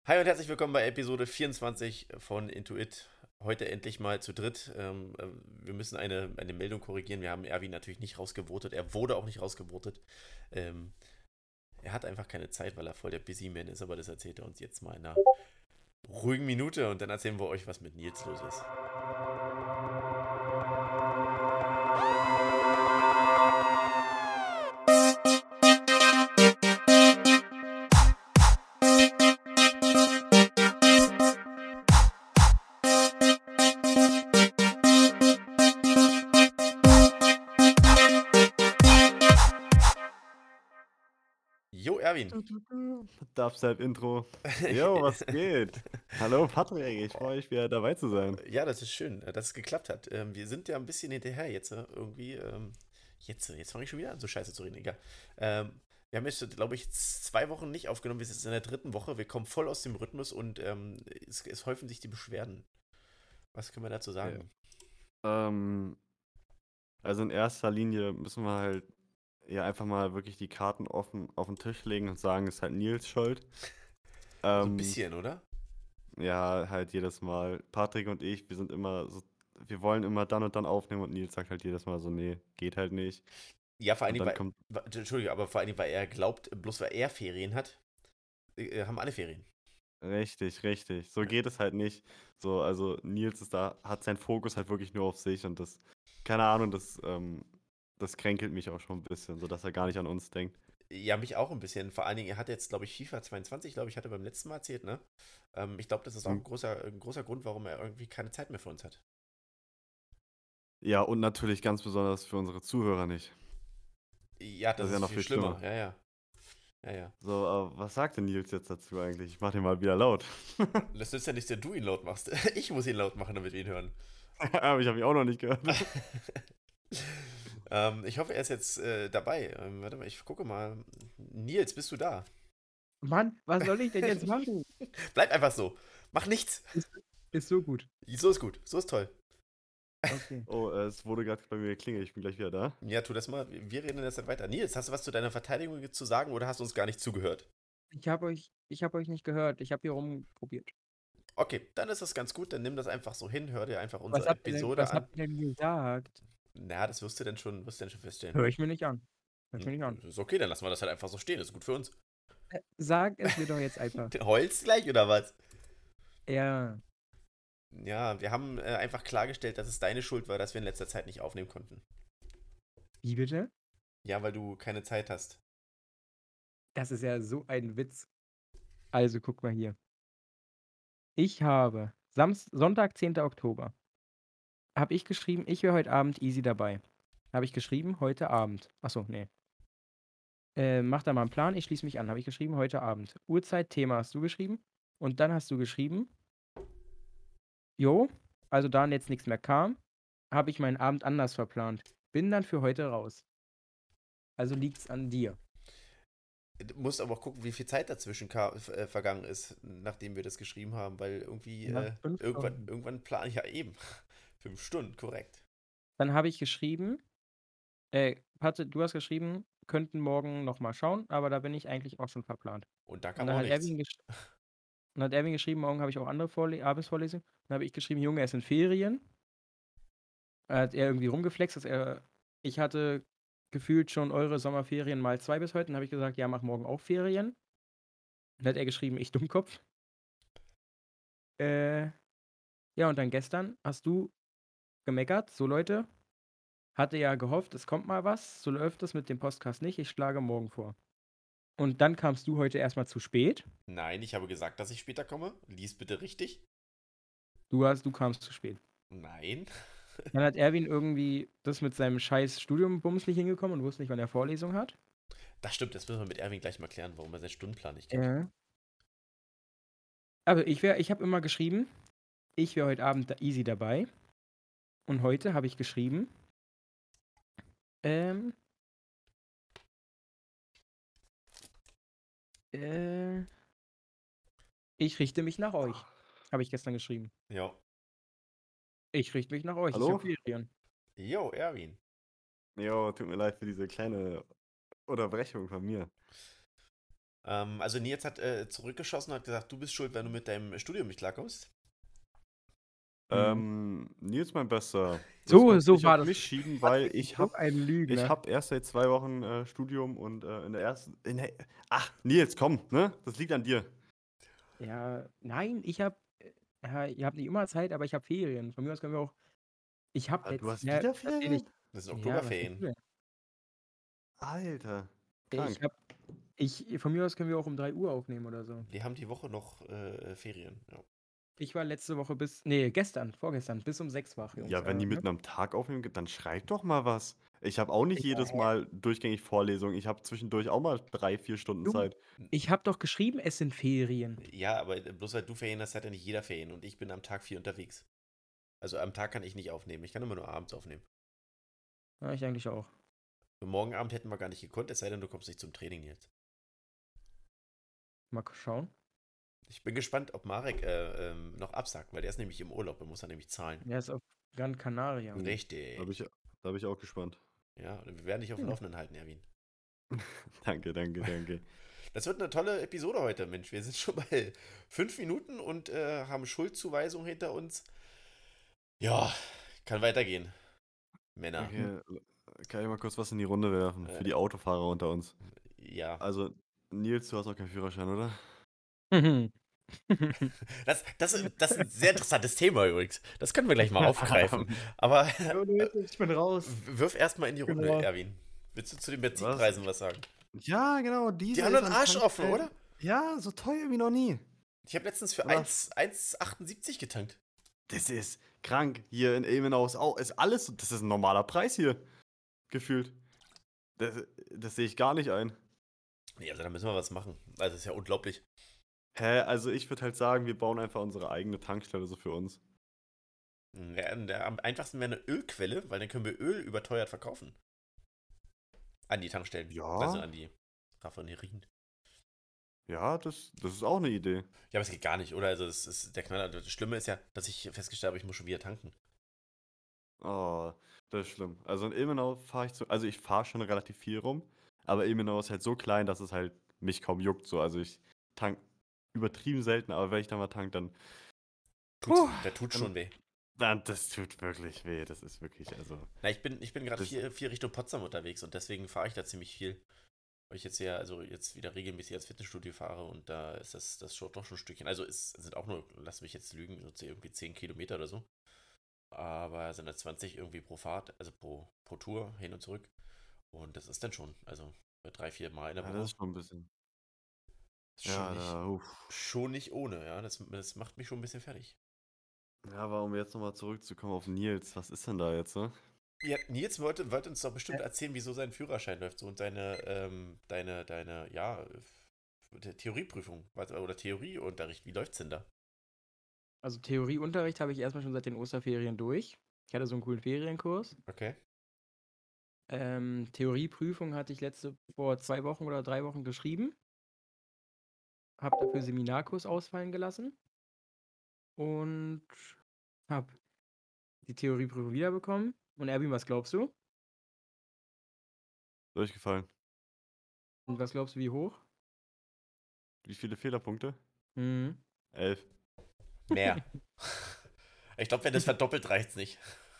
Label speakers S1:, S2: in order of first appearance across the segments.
S1: Hi und herzlich willkommen bei Episode 24 von Intuit. Heute endlich mal zu dritt. Wir müssen eine Meldung korrigieren. Wir haben Erwin natürlich nicht rausgevotet. Er wurde auch nicht rausgevotet. Ähm, Er hat einfach keine Zeit, weil er voll der Busy Man ist, aber das erzählt er uns jetzt mal in einer ruhigen Minute und dann erzählen wir euch, was mit Nils los ist. Jo, Erwin.
S2: Dubstep-Intro. Jo, was geht? Hallo Patrick, ich freue mich wieder dabei zu sein.
S1: Ja, das ist schön, dass es geklappt hat. Wir sind ja ein bisschen hinterher jetzt, irgendwie. Jetzt fange ich schon wieder an, so scheiße zu reden, egal. Wir haben jetzt, glaube ich, 2 Wochen nicht aufgenommen. Wir sind jetzt in der dritten Woche. Wir kommen voll aus dem Rhythmus und es häufen sich die Beschwerden. Was können wir dazu
S2: Ja.
S1: sagen?
S2: Ähm, also in erster Linie müssen wir halt ja einfach mal wirklich die Karten offen auf den Tisch legen und sagen, es ist halt Nils Schuld.
S1: So ein
S2: Ähm,
S1: bisschen, oder?
S2: ja, halt jedes Mal. Patrick und ich, wir sind immer so, wir wollen immer dann und dann aufnehmen und Nils sagt halt jedes Mal so, nee, geht halt nicht.
S1: Ja, vor allen
S2: Und
S1: Dingen,
S2: dann kommt,
S1: Entschuldige, aber vor allen Dingen, weil er glaubt, bloß weil er Ferien hat, haben alle Ferien.
S2: richtig, richtig. So geht es halt nicht. So, also Nils ist da, hat seinen Fokus halt wirklich nur auf sich und das, keine Ahnung, das kränkelt mich auch schon ein bisschen, so dass er gar nicht an uns denkt.
S1: Ja, mich auch ein bisschen. Vor allen Dingen, er hat jetzt, glaube ich, FIFA 22, glaube ich, hat er beim letzten Mal erzählt, ne? Ich glaube, das ist auch
S2: Hm.
S1: ein großer Grund, warum er irgendwie keine Zeit mehr für uns hat.
S2: Ja, und natürlich ganz besonders für unsere Zuhörer nicht.
S1: Ja, das
S2: Das ist ja
S1: ist
S2: noch
S1: viel
S2: viel schlimmer.
S1: schlimmer. Ja, ja. Ja, ja.
S2: So, was sagt denn Nils jetzt dazu eigentlich? Ich mach den mal wieder laut.
S1: Das nützt ja nichts, wenn du ihn laut machst. Ich muss ihn laut machen, damit wir ihn hören.
S2: Aber ich habe ihn auch noch nicht gehört.
S1: Ich hoffe, er ist jetzt dabei. Warte mal, ich gucke mal. Nils, bist du da?
S3: Mann, was soll ich denn jetzt machen?
S1: Bleib einfach so. Mach nichts.
S3: Ist, ist so gut.
S1: So ist gut. So ist toll.
S3: Okay.
S2: Oh, es wurde gerade bei mir geklingelt. Ich bin gleich wieder da.
S1: Ja, tu das mal. Wir reden jetzt weiter. Nils, hast du was zu deiner Verteidigung jetzt zu sagen oder hast du uns gar nicht zugehört?
S3: Ich habe euch nicht gehört. Ich habe hier rumprobiert.
S1: Okay, dann ist das ganz gut. Dann nimm das einfach so hin. Hör dir einfach
S3: Was
S1: unsere
S3: habt ihr denn,
S1: Episode
S3: was
S1: an.
S3: habt ihr denn gesagt?
S1: Na, das wirst du denn schon feststellen.
S3: Höre ich mir nicht an. Hör ich
S1: Hm,
S3: mir nicht an.
S1: ist okay, dann lassen wir das halt einfach so stehen. Das ist gut für uns.
S3: Sag es mir doch jetzt einfach.
S1: Heulst gleich oder was?
S3: Ja.
S1: Ja, wir haben einfach klargestellt, dass es deine Schuld war, dass wir in letzter Zeit nicht aufnehmen konnten.
S3: Wie bitte?
S1: Ja, weil du keine Zeit hast.
S3: Das ist ja so ein Witz. Also, guck mal hier. Ich habe Sonntag, 10. Oktober, habe ich geschrieben, ich wäre heute Abend easy dabei. Habe ich geschrieben, heute Abend. Achso, nee. Mach da mal einen Plan, ich schließe mich an. Habe ich geschrieben, heute Abend. Uhrzeit, Thema hast du geschrieben. Und dann hast du geschrieben, jo, also da jetzt nichts mehr kam, habe ich meinen Abend anders verplant. Bin dann für heute raus. Also liegt's an dir.
S1: Du musst aber auch gucken, wie viel Zeit dazwischen vergangen ist, nachdem wir das geschrieben haben, weil irgendwie
S3: Ja, 5
S1: irgendwann,
S3: Stunden.
S1: irgendwann plane ich ja eben. 5 Stunden, korrekt.
S3: Dann habe ich geschrieben, Patze, du hast geschrieben, könnten morgen noch mal schauen, aber da bin ich eigentlich auch schon verplant.
S1: Und da
S3: Und
S1: kam
S3: dann
S1: auch
S3: hat
S1: nichts.
S3: Erwin, geschrieben, morgen habe ich auch andere Abendsvorlesungen. Dann habe ich geschrieben, Junge, es sind Ferien. Hat er irgendwie rumgeflext, ich hatte gefühlt schon eure Sommerferien mal 2 bis heute. Dann habe ich gesagt, ja, mach morgen auch Ferien. Dann hat er geschrieben, ich Dummkopf. Äh, ja, und dann gestern hast du gemeckert, so Leute, hatte ja gehofft, es kommt mal was, so läuft es mit dem Podcast nicht, ich schlage morgen vor. Und dann kamst du heute erstmal zu spät.
S1: Nein, ich habe gesagt, dass ich später komme. Lies bitte richtig.
S3: Du kamst zu spät.
S1: Nein.
S3: Dann hat Erwin irgendwie das mit seinem scheiß Studiumbums nicht hingekommen und wusste nicht, wann er Vorlesung hat.
S1: Das stimmt, das müssen wir mit Erwin gleich mal klären, warum er seinen Stundenplan nicht kennt.
S3: Ja. Aber ich habe immer geschrieben, ich wäre heute Abend da easy dabei. Und heute habe ich geschrieben, ähm, äh, ich richte mich nach euch. Habe ich gestern geschrieben.
S1: Ja.
S3: Ich richte mich nach euch. Ich habe
S2: Hallo?
S3: Ferien.
S1: Jo, Erwin.
S2: Jo, tut mir leid für diese kleine Unterbrechung von mir.
S1: Also Nils hat zurückgeschossen und hat gesagt, du bist schuld, wenn du mit deinem Studium nicht klarkommst.
S2: Nils, mein Bester. Das
S3: So
S2: kannst du nicht
S3: war
S2: auf
S3: das.
S2: mich schieben, weil
S3: So ein Lügner.
S2: ich hab erst seit 2 Wochen Studium und ach, Nils, komm, ne? Das liegt an dir.
S3: Ja, nein, ihr habt nicht immer Zeit, aber ich habe Ferien. Von mir aus können wir auch. Ich habe
S2: Ah, du
S3: jetzt.
S2: hast wieder
S3: erzähl ich.
S2: Ferien?
S1: Das sind
S3: Ja, was denkst du
S1: Oktoberferien.
S3: denn?
S2: Alter,
S3: Ich
S2: krank.
S3: habe. Von mir aus können wir auch um 3 Uhr aufnehmen oder so.
S1: Wir haben die Woche noch Ferien. Ja.
S3: Ich war letzte Woche vorgestern, bis um 6 wach, Jungs.
S2: Ja, wenn die
S3: Ne?
S2: mitten am Tag aufnehmen, dann schreib doch mal was. Ich habe auch nicht
S3: Ja,
S2: jedes Mal durchgängig Vorlesungen. Ich habe zwischendurch auch mal 3, 4 Stunden
S3: Junge,
S2: Zeit.
S3: ich habe doch geschrieben, es sind Ferien.
S1: Ja, aber bloß weil du Ferien hast, hat ja nicht jeder Ferien und ich bin am Tag 4 unterwegs. Also am Tag kann ich nicht aufnehmen. Ich kann immer nur abends aufnehmen.
S3: Ja, ich eigentlich auch.
S1: Und morgen Abend hätten wir gar nicht gekonnt, es sei denn, du kommst nicht zum Training jetzt.
S3: Mal schauen.
S1: Ich bin gespannt, ob Marek noch absagt, weil der ist nämlich im Urlaub, er muss dann nämlich zahlen.
S3: Er ist auf Gran Canaria.
S1: Richtig.
S2: Da bin ich auch gespannt.
S1: Ja, und wir werden dich auf dem Laufenden halten, Erwin.
S2: Danke.
S1: Das wird eine tolle Episode heute, Mensch. Wir sind schon bei 5 Minuten und haben Schuldzuweisung hinter uns. Ja, kann weitergehen. Männer.
S2: Okay, kann ich mal kurz was in die Runde werfen? Für die Autofahrer unter uns.
S1: Ja.
S2: Also, Nils, du hast auch keinen Führerschein, oder?
S1: Das ist ein sehr interessantes Thema übrigens. Das können wir gleich mal aufgreifen. Aber
S3: Ich bin raus.
S1: wirf erstmal in die Runde,
S3: Genau.
S1: Erwin. Willst du zu den Benzinpreisen was sagen?
S2: Ja, genau,
S1: Die
S2: Diesel
S1: haben
S2: ist
S1: einen
S2: an
S1: Arsch offen,
S2: Tankstellen-
S1: oder?
S2: Ja, so teuer wie noch nie.
S1: Ich habe letztens für
S2: Oder?
S1: 1,78 getankt.
S2: Das ist krank. Hier in Ilmenhaus auch. Ist alles, das ist ein normaler Preis hier. Gefühlt. Das sehe ich gar nicht ein.
S1: Nee, also da müssen wir was machen. Also das ist ja unglaublich.
S2: Also ich würde halt sagen, wir bauen einfach unsere eigene Tankstelle so für uns.
S1: Ja, am einfachsten wäre eine Ölquelle, weil dann können wir Öl überteuert verkaufen. An die Tankstellen.
S2: Ja.
S1: Also an die Raffinerien.
S2: Ja, das ist auch eine Idee.
S1: Ja, aber es geht gar nicht, oder? Also das ist der Knaller. Das Schlimme ist ja, dass ich festgestellt habe, ich muss schon wieder tanken.
S2: Oh, das ist schlimm. Also in Ilmenau fahre also ich fahre schon relativ viel rum, aber Ilmenau ist halt so klein, dass es halt mich kaum juckt. So. Also ich tank übertrieben selten, aber wenn ich dann mal tank, dann.
S1: Der tut schon weh.
S2: Das tut wirklich weh. Das ist wirklich, also.
S1: Na, ich bin gerade
S2: Das-
S1: viel Richtung Potsdam unterwegs und deswegen fahre ich da ziemlich viel. Weil ich jetzt ja, also jetzt wieder regelmäßig als Fitnessstudio fahre und da ist das schon doch schon ein Stückchen. Also es sind auch nur, lass mich jetzt lügen, so irgendwie 10 Kilometer oder so. Aber es sind da 20 irgendwie pro Fahrt, also pro Tour hin und zurück. Und das ist dann schon, also 3, 4 Mal in der
S2: Ja,
S1: Woche.
S2: das ist schon ein bisschen.
S1: Ist schon, nicht,
S2: Uff.
S1: schon nicht ohne, ja. Das macht mich schon ein bisschen fertig.
S2: Ja, aber um jetzt nochmal zurückzukommen auf Nils, was ist denn da jetzt, ne?
S1: Ja, Nils wollte uns doch bestimmt erzählen, wieso sein Führerschein läuft so und deine Theorieprüfung oder Theorieunterricht, wie läuft's denn da?
S3: Also Theorieunterricht habe ich erstmal schon seit den Osterferien durch. Ich hatte so einen coolen Ferienkurs.
S1: Okay.
S3: Theorieprüfung hatte ich vor 2 Wochen oder 3 Wochen geschrieben. Habe dafür Seminarkurs ausfallen gelassen. Und habe die Theorieprüfung wiederbekommen. Und Erwin, was glaubst du?
S2: Durchgefallen.
S3: Und was glaubst du, wie hoch?
S2: Wie viele Fehlerpunkte?
S3: Mhm.
S2: 11.
S1: Mehr. Ich glaube, wenn das verdoppelt, reicht's nicht.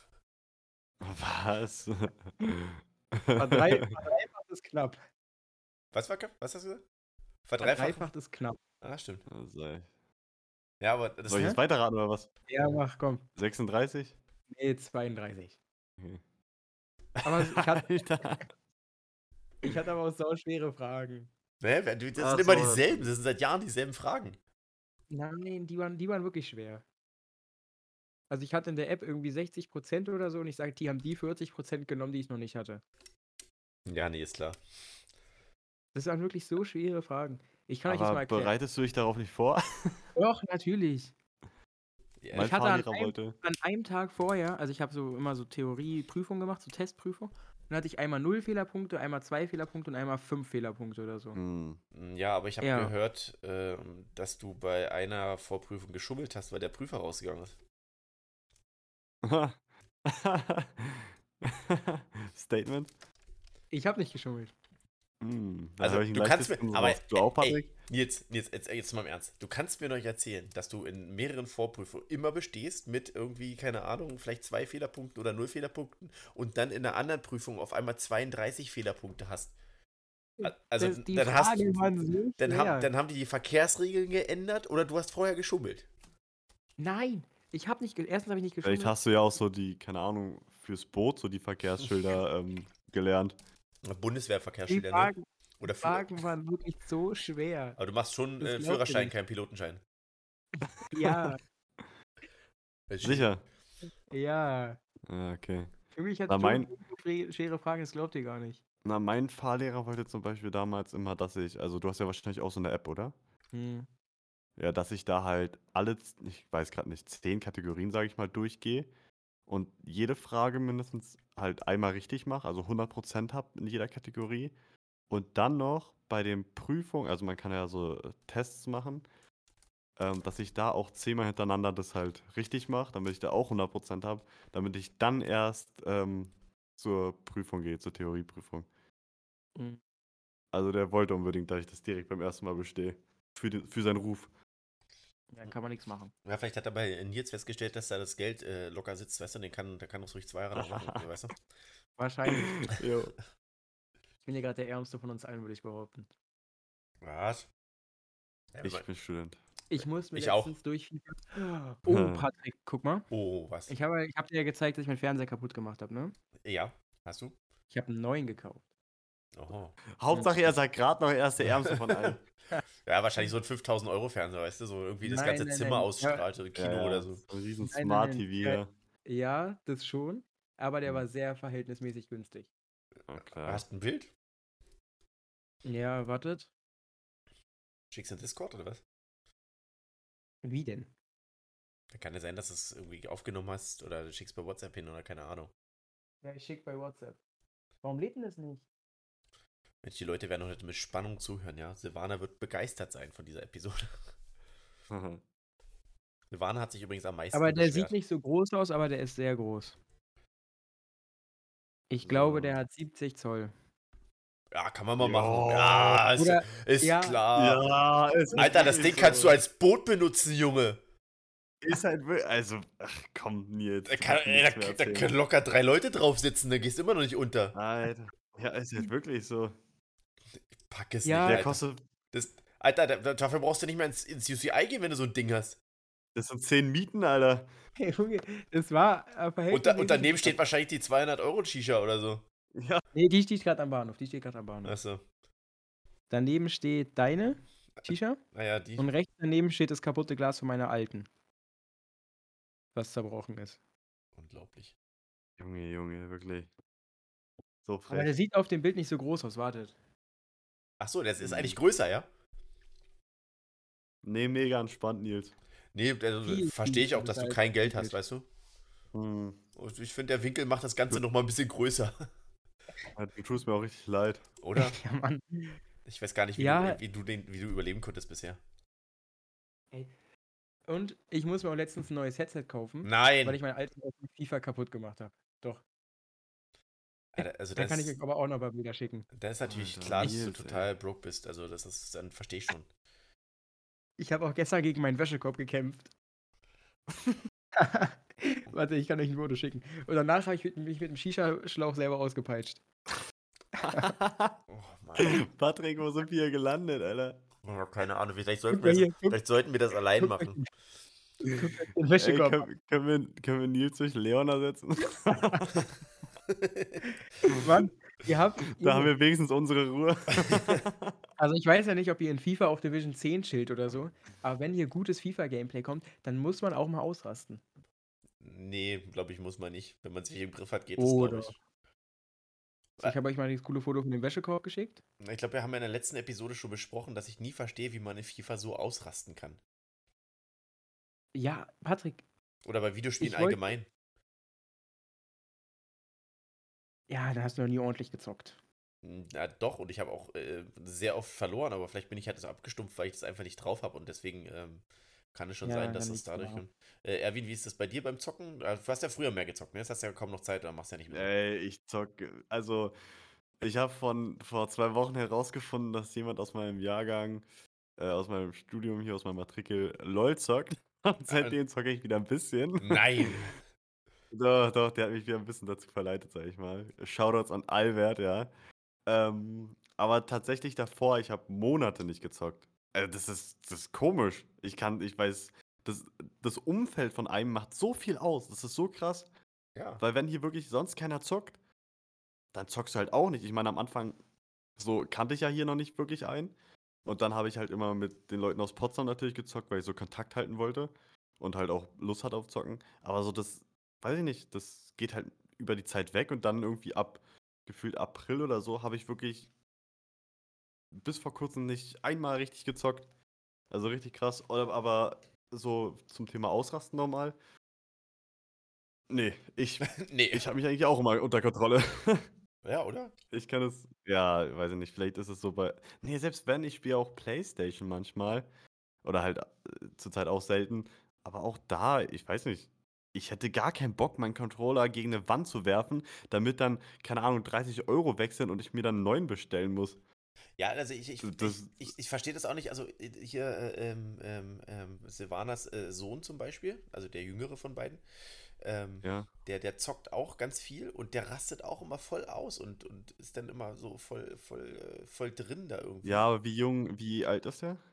S2: Was?
S3: Verdreifacht ist knapp.
S1: Was hast du gesagt?
S3: Verdreifacht ist knapp.
S1: Ah, stimmt.
S2: Also,
S1: Ja, aber das
S2: soll ich jetzt weiterraten oder was?
S3: Ja, mach, komm.
S2: 36?
S3: Nee, 32.
S2: Okay.
S3: Aber
S2: Alter.
S3: ich hatte aber auch sau schwere Fragen.
S1: Das sind
S2: Ach
S1: immer
S2: so.
S1: dieselben, das sind seit Jahren dieselben Fragen.
S3: Nein, die waren wirklich schwer. Also ich hatte in der App irgendwie 60% oder so und ich sage, die haben die 40% genommen, die ich noch nicht hatte.
S1: Ja, nee, ist klar.
S3: Das waren wirklich so schwere Fragen. Ich kann euch das mal
S2: Aber
S3: erklären.
S2: bereitest du dich darauf nicht vor?
S3: Doch, natürlich.
S1: Ja,
S2: Mein
S3: Ich hatte
S2: Fahrlehrer wollte.
S3: an einem Tag vorher, also ich habe so immer so Theorieprüfungen gemacht, so Testprüfung. Dann hatte ich einmal 0 Fehlerpunkte, einmal 2 Fehlerpunkte und einmal 5 Fehlerpunkte oder so.
S1: Ja, aber ich habe
S3: Ja.
S1: gehört, dass du bei einer Vorprüfung geschummelt hast, weil der Prüfer rausgegangen ist.
S2: Statement?
S3: Ich habe nicht geschummelt.
S2: Da
S1: Also,
S2: höre ich ein
S1: du kannst
S2: leichtes
S1: mir,
S2: Grinsen
S1: aber,
S2: raus. Du auch,
S1: ey,
S2: Patrick?
S1: jetzt mal im Ernst. Du kannst mir doch nicht erzählen, dass du in mehreren Vorprüfungen immer bestehst mit irgendwie, keine Ahnung, vielleicht 2 Fehlerpunkten oder 0 Fehlerpunkten und dann in der anderen Prüfung auf einmal 32 Fehlerpunkte hast. Also,
S3: Die Fragen waren so schwer.
S1: dann haben die Verkehrsregeln geändert oder du hast vorher geschummelt.
S3: Nein, erstens habe ich nicht
S2: Vielleicht
S3: geschummelt.
S2: hast du ja auch so die, keine Ahnung, fürs Boot so die Verkehrsschilder gelernt.
S3: Die
S1: Verkehrsschilder, ne?
S3: Fragen, die
S1: Oder
S3: Fragen waren wirklich so schwer.
S1: aber du machst schon
S3: Das glaubt ihr
S1: Führerschein,
S3: nicht.
S1: keinen Pilotenschein.
S3: Ja,
S2: Sicher?
S3: ja.
S2: Ja, okay.
S3: Für mich hat
S2: Na,
S3: Joe
S2: mein,
S3: so schwere Fragen, das glaubt ihr gar nicht.
S2: mein Fahrlehrer wollte zum Beispiel damals immer, dass also du hast ja wahrscheinlich auch so eine App, oder?
S3: Hm.
S2: Ja, dass ich da halt ich weiß gerade nicht, 10 Kategorien, sage ich mal, durchgehe und jede Frage mindestens halt einmal richtig mache, also 100% habe in jeder Kategorie. Und dann noch bei den Prüfungen, also man kann ja so Tests machen, dass ich da auch 10-mal hintereinander das halt richtig mache, damit ich da auch 100% habe, damit ich dann erst zur Prüfung gehe, zur Theorieprüfung.
S3: Hm.
S2: Also der wollte unbedingt, dass ich das direkt beim ersten Mal bestehe. Für seinen Ruf.
S3: Ja, kann man nichts machen.
S1: Ja, vielleicht hat er bei Nils festgestellt, dass da das Geld locker sitzt, weißt du, der kann das ruhig 2 Jahre lang machen, so, weißt du?
S3: Wahrscheinlich.
S2: Jo.
S3: Ich bin ja gerade der Ärmste von uns allen, würde ich behaupten.
S1: Was? Ja,
S2: Ich bin Student.
S3: Ich muss mir
S1: Ich auch.
S3: letztens durch. Oh, Patrick, guck mal.
S1: Oh, was?
S3: Ich hab dir ja gezeigt, dass ich meinen Fernseher kaputt gemacht habe, ne?
S1: Ja, hast du?
S3: Ich habe einen neuen gekauft.
S1: Oho.
S2: Hauptsache er sagt gerade noch, er ist der Ärmste von allen.
S1: Ja, wahrscheinlich so ein 5000 Euro Fernseher, weißt du, so irgendwie das
S3: Nein,
S1: ganze
S3: nein,
S1: Zimmer
S3: nein.
S1: ausstrahlt oder Kino oder so.
S2: So ein riesen
S3: Nein,
S2: Smart
S3: nein,
S2: TV.
S3: nein. Ja, das schon. Aber der
S2: Hm.
S3: war sehr verhältnismäßig günstig.
S2: Okay.
S1: Hast du ein Bild?
S3: Ja, wartet.
S1: Schickst du in Discord oder was?
S3: Wie denn?
S1: Dann kann ja sein, dass du es irgendwie aufgenommen hast oder du schickst bei WhatsApp hin oder keine Ahnung.
S3: Ja, ich schick bei WhatsApp. Warum lädt denn das nicht?
S1: Mensch, die Leute werden heute mit Spannung zuhören, ja. Silvana wird begeistert sein von dieser Episode. Silvana hat sich übrigens am meisten
S3: Aber der
S1: beschwert.
S3: sieht nicht so groß aus, aber der ist sehr groß. Ich glaube, der hat 70 Zoll.
S1: Ja, kann man mal
S2: Ja.
S1: machen. Ja,
S3: Oder-
S1: ist
S3: ja.
S1: klar.
S2: Ja, ist
S1: Alter, das
S2: wirklich
S1: Ding kannst
S2: so.
S1: du als Boot benutzen, Junge.
S2: Ist halt wirklich. Also, ach komm, Nils.
S1: Da,
S2: du kannst mir nichts mehr
S1: da
S2: erzählen.
S1: können locker 3 Leute drauf sitzen, da gehst du immer noch nicht unter.
S2: Alter. Ja, ist halt wirklich so.
S1: Pack es
S3: Ja.
S1: nicht,
S2: Der
S1: Alter.
S2: kostet.
S1: Alter, dafür brauchst du nicht mehr ins UCI gehen, wenn du so ein Ding hast.
S2: Das sind 10 Mieten, Alter.
S3: Hey, Junge, das war verhältnismäßig.
S1: Und daneben steht wahrscheinlich die 200 Euro Shisha oder so.
S2: Ja.
S3: Nee, die steht gerade am Bahnhof.
S1: Achso.
S3: Daneben steht deine Shisha.
S1: Naja, die.
S3: Und rechts daneben steht das kaputte Glas von meiner alten. Was zerbrochen ist.
S1: Unglaublich.
S2: Junge, wirklich. So
S3: Aber der
S2: frech.
S3: sieht auf dem Bild nicht so groß aus, wartet.
S1: Achso, das ist eigentlich größer, ja?
S2: Nee, mega entspannt, Nils.
S1: Nee, also
S3: Viel,
S1: verstehe ich auch,
S3: viel
S1: dass du
S3: größer
S1: kein
S3: als
S1: Geld
S3: das
S1: hast,
S3: Bild.
S1: weißt du?
S2: Hm.
S1: Und ich finde, der Winkel macht das Ganze nochmal ein bisschen größer.
S2: Du tust mir auch richtig leid.
S1: Oder?
S3: Ja, Mann.
S1: Ich weiß gar nicht,
S3: Ja.
S1: wie du überleben konntest bisher.
S3: Und ich muss mir auch letztens ein neues Headset kaufen,
S1: Nein!
S3: weil ich mein altes aus FIFA kaputt gemacht habe. Doch.
S1: Alter, also
S3: Da kann ich euch aber auch noch mal Bilder schicken.
S1: da ist natürlich
S2: Alter,
S1: klar, dass du
S2: Nils,
S1: total broke bist. Also das ist, dann verstehe ich schon.
S3: Ich habe auch gestern gegen meinen Wäschekorb gekämpft. Warte, ich kann euch ein Foto schicken. Und danach habe ich mich mit dem Shisha-Schlauch selber ausgepeitscht.
S1: Oh Mann.
S2: Patrick, wo sind wir hier gelandet, Alter?
S1: Oh, keine Ahnung, vielleicht
S3: Guck
S1: sollten,
S3: mal hier, guck.
S1: vielleicht sollten wir das allein
S3: Guck
S1: machen.
S3: Den
S2: Ey,
S3: Wäschekorb. ab.
S2: können wir Nils durch Leon ersetzen?
S3: Mann, ihr habt.
S2: Da haben wir wenigstens unsere Ruhe.
S3: Also ich weiß ja nicht, ob ihr in FIFA auf Division 10 chillt oder so, aber wenn hier gutes FIFA-Gameplay kommt, dann muss man auch mal ausrasten.
S1: Nee, glaube ich, muss man nicht. Wenn man sich im Griff hat, geht das,
S3: Oder?
S1: glaube ich.
S3: So, ich habe euch mal dieses coole Foto von dem Wäschekorb geschickt.
S1: Ich glaube, wir haben ja in der letzten Episode schon besprochen, dass ich nie verstehe, wie man in FIFA so ausrasten kann.
S3: Ja, Patrick,
S1: Oder bei Videospielen
S3: Ich wollt-
S1: allgemein.
S3: ja, da hast du noch nie ordentlich gezockt.
S1: Ja, doch, und ich habe auch sehr oft verloren, aber vielleicht bin ich halt so abgestumpft, weil ich das einfach nicht drauf habe und deswegen kann es schon
S3: Ja,
S1: sein, dass
S3: dann
S1: es
S3: liegt's
S1: dadurch
S3: daran.
S1: kommt. Erwin, wie ist das bei dir beim Zocken? Du hast ja früher mehr gezockt, ne? Jetzt hast du ja kaum noch Zeit, oder machst ja nicht mehr.
S2: Ey, ich zocke. Also, Ich habe vor 2 Wochen herausgefunden, dass jemand aus meinem Jahrgang, aus meinem Studium hier, aus meiner Matrikel, LOL zockt. Und seitdem zocke ich wieder ein bisschen.
S1: Nein.
S2: Doch, der hat mich wieder ein bisschen dazu verleitet, sag ich mal. Shoutouts an Albert, ja. Aber tatsächlich davor, ich habe Monate nicht gezockt. Das ist komisch. Ich weiß, das, das Umfeld von einem macht so viel aus. Das ist so krass.
S1: Ja.
S2: Weil wenn hier wirklich sonst keiner zockt, dann zockst du halt auch nicht. Ich meine, am Anfang so kannte ich ja hier noch nicht wirklich einen. Und dann habe ich halt immer mit den Leuten aus Potsdam natürlich gezockt, weil ich so Kontakt halten wollte und halt auch Lust hatte auf Zocken. Aber so das, weiß ich nicht, das geht halt über die Zeit weg und dann irgendwie ab gefühlt April oder so habe ich wirklich bis vor kurzem nicht einmal richtig gezockt. Also richtig krass. Aber so zum Thema Ausrasten normal. Nee,
S1: Nee.
S2: ich habe mich eigentlich auch immer unter Kontrolle.
S1: Ja, oder?
S2: Ich kann es, ja, weiß ich nicht, vielleicht ist es so bei. Nee, selbst wenn, ich spiele auch PlayStation manchmal. Oder halt zurzeit auch selten. Aber auch da, ich weiß nicht. Ich hätte gar keinen Bock, meinen Controller gegen eine Wand zu werfen, damit dann, keine Ahnung, 30 € wechseln und ich mir dann einen neuen bestellen muss.
S1: Ja, also ich, ich, ich,
S2: Das,
S1: ich, ich verstehe das auch nicht. Also hier Silvanas Sohn zum Beispiel, also der jüngere von beiden,
S2: ja.
S1: der zockt auch ganz viel und der rastet auch immer voll aus und ist dann immer so voll drin da irgendwie.
S2: Ja, aber wie alt ist der?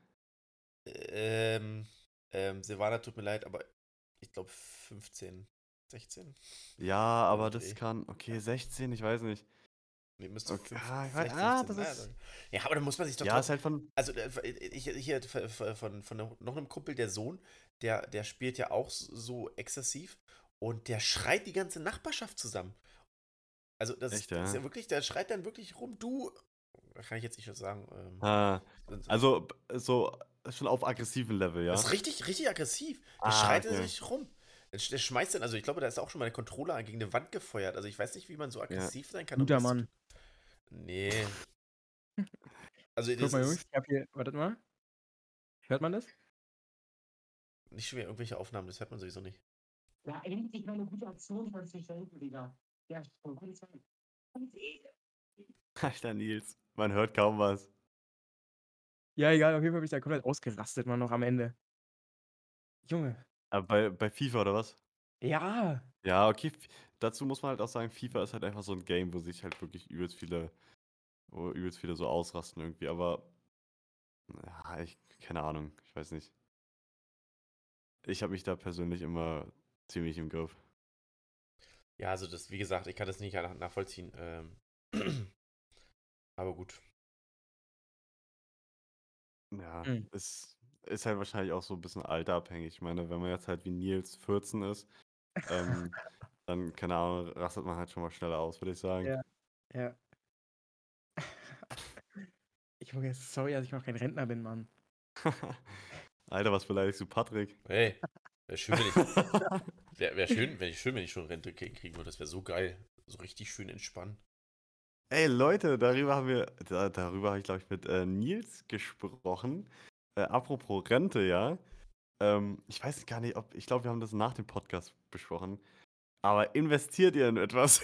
S1: Ähm, Silvana, tut mir leid, aber ich glaube 15, 16,
S2: Ja,
S1: so im
S2: aber das
S1: Dreh.
S2: kann, okay, 16, ich weiß nicht.
S1: Nee, müsste
S2: Okay,
S1: vielleicht 15
S2: das
S1: sein.
S2: ist,
S1: Ja, aber da muss man sich doch
S2: ja, ist
S1: trotzdem.
S2: halt von,
S1: Also, ich hier von noch einem Kumpel, der Sohn, der spielt ja auch so exzessiv und der schreit die ganze Nachbarschaft zusammen. Also,
S2: echt,
S1: das ist
S2: ja.
S1: ja wirklich, der schreit dann wirklich rum, du. Kann ich jetzt nicht sagen.
S2: Ah, also, so, schon auf aggressiven Level,
S1: Das
S2: ja?
S1: ist richtig, richtig aggressiv. Der
S2: Ah,
S1: schreit
S2: okay.
S1: sich rum. Der schmeißt dann, also ich glaube, da ist auch schon mal der Controller gegen eine Wand gefeuert. Also ich weiß nicht, wie man so
S2: Ja.
S1: aggressiv sein kann, um
S3: Guter
S1: das zu
S3: Mann.
S1: tun. Nee. Also
S3: Guck
S1: das
S3: mal, Jungs,
S1: ist
S3: ich habe hier, wartet mal. Hört man das?
S1: nicht schon wieder irgendwelche Aufnahmen, das hört man sowieso nicht.
S3: Ja, endlich mal eine gute Aktion von sich da hinten, Digga. Ja, von Polizei.
S2: Alter Nils, man hört kaum was.
S3: Ja, egal, auf jeden Fall bin ich da komplett ausgerastet, man noch am Ende. Junge.
S2: Aber bei FIFA oder was?
S3: Ja.
S2: Ja, okay. Dazu muss man halt auch sagen, FIFA ist halt einfach so ein Game, wo sich halt wirklich wo übelst viele so ausrasten irgendwie. Aber, ja, keine Ahnung, ich weiß nicht. Ich habe mich da persönlich immer ziemlich im Griff.
S1: Ja, also das, wie gesagt, ich kann das nicht nachvollziehen. Aber gut.
S2: Ja,
S3: Hm.
S2: es ist halt wahrscheinlich auch so ein bisschen alterabhängig. Ich meine, wenn man jetzt halt wie Nils 14 ist, ähm, dann, keine Ahnung, rastet man halt schon mal schneller aus, würde ich sagen.
S3: Ja, ja. Sorry, dass ich noch kein Rentner bin, Mann.
S2: Alter, was beleidigst du, Patrick?
S1: Hey, wäre schön, wenn ich schon Rente kriegen würde. Das wäre so geil. So richtig schön entspannen.
S2: Ey, Leute, darüber habe ich, glaube ich, mit Nils gesprochen. Apropos Rente, ja. Ich weiß gar nicht, ich glaube, wir haben das nach dem Podcast besprochen. Aber investiert ihr in etwas?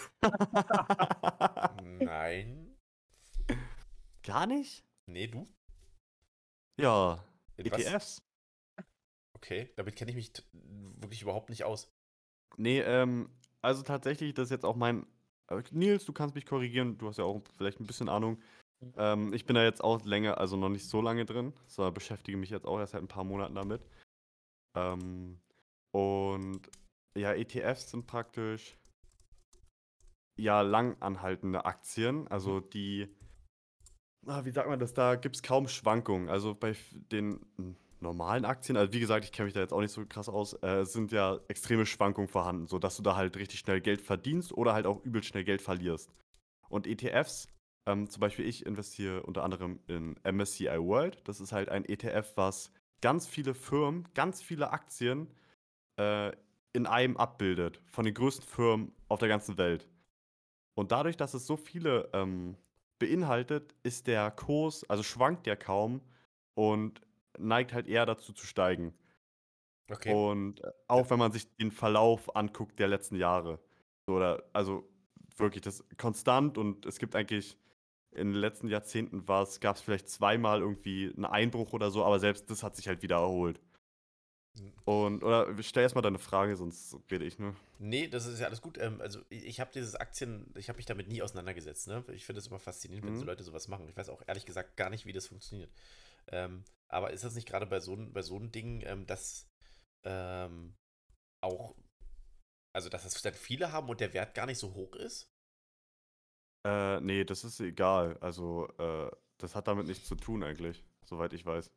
S1: Nein.
S2: Gar nicht?
S1: Nee, du?
S2: Ja,
S1: In was?
S2: ETFs.
S1: Okay, damit kenne ich mich wirklich überhaupt nicht aus.
S2: Nee, also tatsächlich, das ist jetzt auch Nils, du kannst mich korrigieren, du hast ja auch vielleicht ein bisschen Ahnung. Ich bin da jetzt auch länger, also noch nicht so lange drin, sondern beschäftige mich jetzt auch erst seit ein paar Monaten damit. Ähm, und ja, ETFs sind praktisch ja langanhaltende Aktien, also wie sagt man das, da gibt es kaum Schwankungen. Also bei den normalen Aktien, also wie gesagt, ich kenne mich da jetzt auch nicht so krass aus, sind ja extreme Schwankungen vorhanden, sodass du da halt richtig schnell Geld verdienst oder halt auch übel schnell Geld verlierst. Und ETFs, zum Beispiel ich investiere unter anderem in MSCI World. Das ist halt ein ETF, was ganz viele Firmen, ganz viele Aktien äh, in einem abbildet, von den größten Firmen auf der ganzen Welt. Und dadurch, dass es so viele beinhaltet, ist der Kurs, also schwankt der kaum und neigt halt eher dazu zu steigen.
S1: Okay.
S2: Und
S1: Ja.
S2: auch wenn man sich den Verlauf anguckt der letzten Jahre. So, also wirklich, das ist konstant und es gibt eigentlich in den letzten Jahrzehnten gab es vielleicht zweimal irgendwie einen Einbruch oder so, aber selbst das hat sich halt wieder erholt. Oder stell erstmal deine Frage, sonst rede ich nur.
S1: Nee, das ist ja alles gut. Also ich habe ich habe mich damit nie auseinandergesetzt. Ne? Ich finde es immer faszinierend, wenn so
S2: Mhm.
S1: Leute sowas machen. Ich weiß auch ehrlich gesagt gar nicht, wie das funktioniert. Aber ist das nicht gerade bei so einem Ding, dass ähm, auch, also dass das dann viele haben und der Wert gar nicht so hoch ist?
S2: Nee, das ist egal. Also, das hat damit nichts zu tun eigentlich, soweit ich weiß.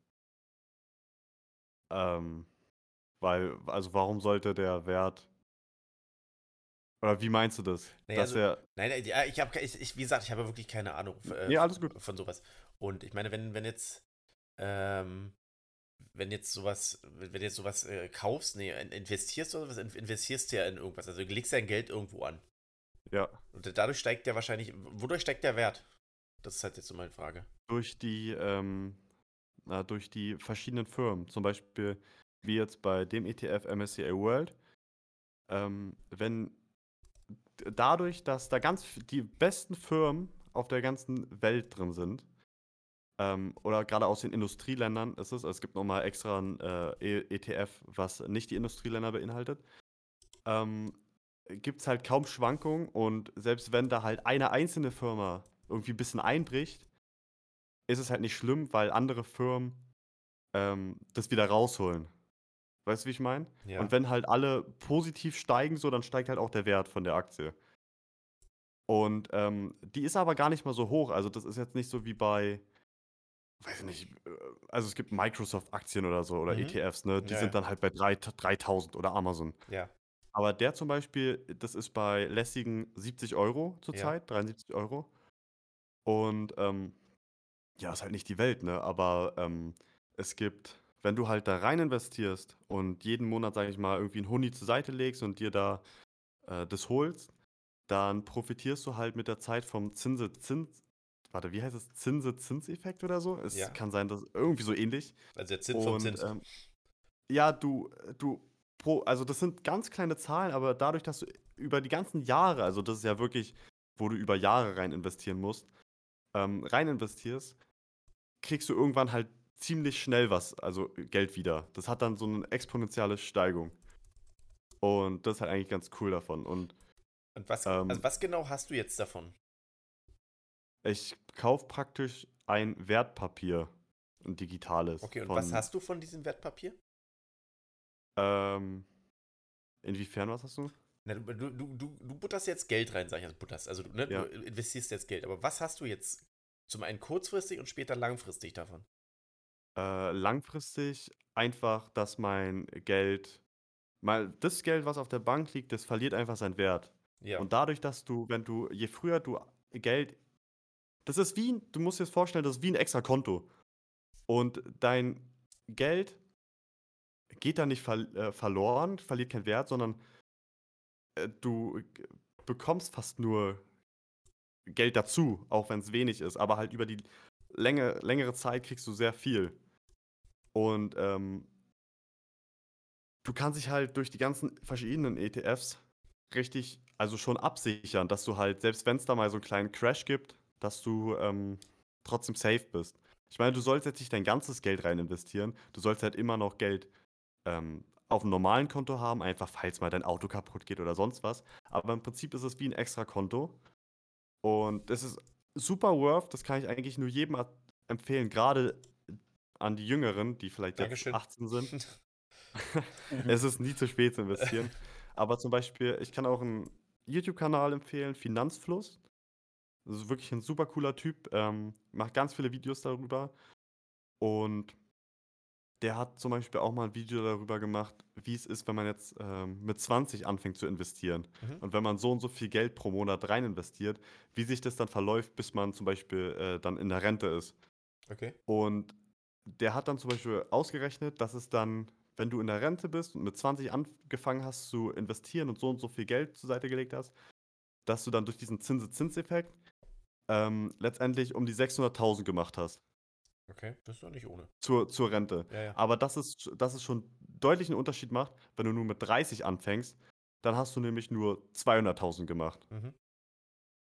S2: Ähm, also warum sollte der Wert, oder wie meinst du das?
S1: Naja,
S2: Dass
S1: also,
S2: er,
S1: nein, ja, wie gesagt, ich habe wirklich keine Ahnung
S2: nee, alles gut.
S1: von sowas. Und ich meine, ähm, wenn du jetzt sowas kaufst, nee, investierst oder was, investierst du ja in irgendwas. Also du legst dein Geld irgendwo an.
S2: Ja,
S1: Und dadurch steigt der wahrscheinlich, wodurch steigt der Wert? Das ist halt jetzt so meine Frage.
S2: durch die, durch die verschiedenen Firmen, zum Beispiel wie jetzt bei dem ETF MSCI World, wenn dadurch, dass da die besten Firmen auf der ganzen Welt drin sind, oder gerade aus den Industrieländern ist es, es gibt nochmal extra ein ETF, was nicht die Industrieländer beinhaltet, ähm, gibt es halt kaum Schwankungen und selbst wenn da halt eine einzelne Firma irgendwie ein bisschen einbricht, ist es halt nicht schlimm, weil andere Firmen das wieder rausholen. Weißt du, wie ich meine? Und
S1: Ja.
S2: wenn halt alle positiv steigen, so, dann steigt halt auch der Wert von der Aktie. Und die ist aber gar nicht mal so hoch. Also, das ist jetzt nicht so wie bei, weiß ich nicht, also es gibt Microsoft-Aktien oder so oder
S1: Mhm.
S2: ETFs, ne? Die
S1: Ja,
S2: sind
S1: ja.
S2: dann halt bei 3000 oder Amazon.
S1: Ja.
S2: Aber der zum Beispiel, das ist bei lässigen 70 Euro
S1: Ja.
S2: zurzeit, 73 Euro. Und ja, ist halt nicht die Welt, ne? Aber es gibt, wenn du halt da rein investierst und jeden Monat, sage ich mal, irgendwie einen Huni zur Seite legst und dir da das holst, dann profitierst du halt mit der Zeit vom warte, wie heißt es? Zinseszinseffekt oder so? Es
S1: Ja.
S2: kann sein, dass irgendwie so ähnlich.
S1: Also der Zins vom
S2: Und
S1: Zins.
S2: ja, also das sind ganz kleine Zahlen, aber dadurch, dass du über die ganzen Jahre, also das ist ja wirklich, wo du über Jahre rein investieren musst, rein investierst, kriegst du irgendwann halt ziemlich schnell also Geld wieder. Das hat dann so eine exponentielle Steigung. Und das ist halt eigentlich ganz cool davon. Und
S1: Und also
S2: ähm,
S1: was genau hast du jetzt davon?
S2: ich kaufe praktisch ein Wertpapier, ein digitales,
S1: Okay, und was hast du von diesem Wertpapier?
S2: ähm, inwiefern, was hast du?
S1: Na, du butterst jetzt Geld rein, sag ich jetzt butterst. Also du
S2: Ja.
S1: investierst jetzt Geld. Aber was hast du jetzt zum einen kurzfristig und später langfristig davon?
S2: Langfristig einfach, dass mein Geld, mal das Geld, was auf der Bank liegt, das verliert einfach seinen Wert.
S1: Ja.
S2: Und dadurch, dass je früher du Geld, das ist du musst dir das vorstellen, das ist wie ein extra Konto. Und dein Geld geht da nicht verloren, verliert keinen Wert, sondern du bekommst fast nur Geld dazu, auch wenn es wenig ist. Aber halt über die längere Zeit kriegst du sehr viel. Und du kannst dich halt durch die ganzen verschiedenen ETFs richtig, also schon absichern, dass du halt, selbst wenn es da mal so einen kleinen Crash gibt, dass du trotzdem safe bist. Ich meine, du sollst jetzt nicht dein ganzes Geld rein investieren. Du sollst halt immer noch Geld auf einem normalen Konto haben, einfach falls mal dein Auto kaputt geht oder sonst was. Aber im Prinzip ist es wie ein extra Konto. Und das ist super worth. Das kann ich eigentlich nur jedem empfehlen, gerade an die Jüngeren, die vielleicht jetzt
S1: Dankeschön.
S2: 18 sind. Es ist nie zu spät zu investieren. Aber zum Beispiel, ich kann auch einen YouTube-Kanal empfehlen, Finanzfluss. Das ist wirklich ein super cooler Typ, macht ganz viele Videos darüber. Und der hat zum Beispiel auch mal ein Video darüber gemacht, wie es ist, wenn man jetzt mit 20 anfängt zu investieren.
S1: Mhm.
S2: Und wenn man so und so viel Geld pro Monat rein investiert, wie sich das dann verläuft, bis man zum Beispiel dann in der Rente ist.
S1: Okay.
S2: Und der hat dann zum Beispiel ausgerechnet, dass es dann, wenn du in der Rente bist und mit 20 angefangen hast zu investieren und so viel Geld zur Seite gelegt hast, dass du dann durch diesen Zinseszinseffekt letztendlich um die 600.000 gemacht hast
S1: Okay. Das ist doch nicht ohne.
S2: zur Rente.
S1: Ja, ja.
S2: Aber dass es schon deutlich einen Unterschied macht, wenn du nur mit 30 anfängst, dann hast du nämlich nur 200.000 gemacht.
S1: Mhm.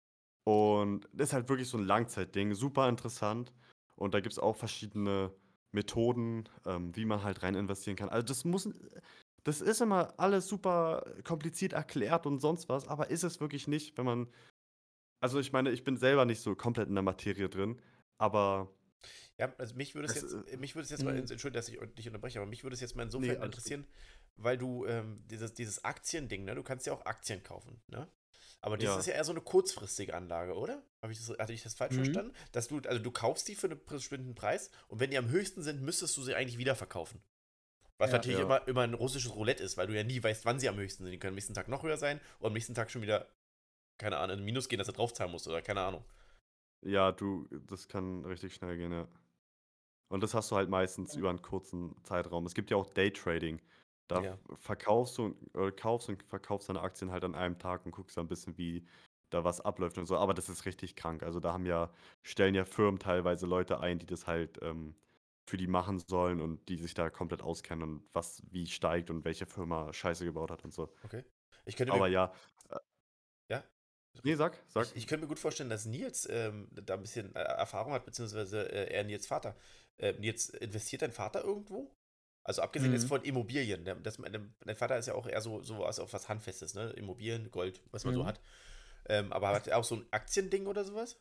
S2: Und das ist halt wirklich so ein Langzeitding, super interessant. Und da gibt es auch verschiedene Methoden, wie man halt rein investieren kann. Also das ist immer alles super kompliziert erklärt und sonst was, aber ist es wirklich nicht, wenn man, also ich meine, ich bin selber nicht so komplett in der Materie drin, aber
S1: Ja, also
S2: es,
S1: mich würde es jetzt mal,
S3: Mhm.
S1: Entschuldigung, dass ich dich unterbreche, aber mich würde es jetzt mal
S2: nee,
S1: insofern
S2: alles gut.
S1: interessieren, weil du dieses Aktiending, ne, du kannst ja auch Aktien kaufen, ne? Aber das ist
S2: Ja,
S1: ja eher so eine kurzfristige Anlage, oder? Hatte ich das falsch
S3: Mhm.
S1: verstanden? Also du kaufst die für einen bestimmten Preis und wenn die am höchsten sind, müsstest du sie eigentlich wieder verkaufen. Was
S3: Ja.
S1: natürlich
S2: ja.
S1: immer ein russisches Roulette ist, weil du ja nie weißt, wann sie am höchsten sind. Die können am nächsten Tag noch höher sein und am nächsten Tag schon wieder, keine Ahnung, in den Minus gehen, dass du draufzahlen musst oder keine Ahnung.
S2: Ja, das kann richtig schnell gehen, ja. Und das hast du halt meistens über einen kurzen Zeitraum. Es gibt ja auch Daytrading. Da
S1: Ja.
S2: kaufst und verkaufst deine Aktien halt an einem Tag und guckst dann ein bisschen, wie da was abläuft und so. Aber das ist richtig krank. Also stellen ja Firmen teilweise Leute ein, die das halt für die machen sollen und die sich da komplett auskennen und was wie steigt und welche Firma Scheiße gebaut hat und so.
S1: Okay. Ich könnte mir,
S2: Aber ja,
S1: ja,
S2: nee, sag.
S1: ich könnte mir gut vorstellen, dass Nils da ein bisschen Erfahrung hat, beziehungsweise er Nils Vater. Nils, investiert dein Vater irgendwo? Also abgesehen jetzt
S3: Mhm.
S1: von Immobilien. Dein Vater ist ja auch eher so auf was Handfestes, ne? Immobilien, Gold, was man so
S3: Mhm.
S1: hat. Aber hat er auch so ein Aktiending oder sowas?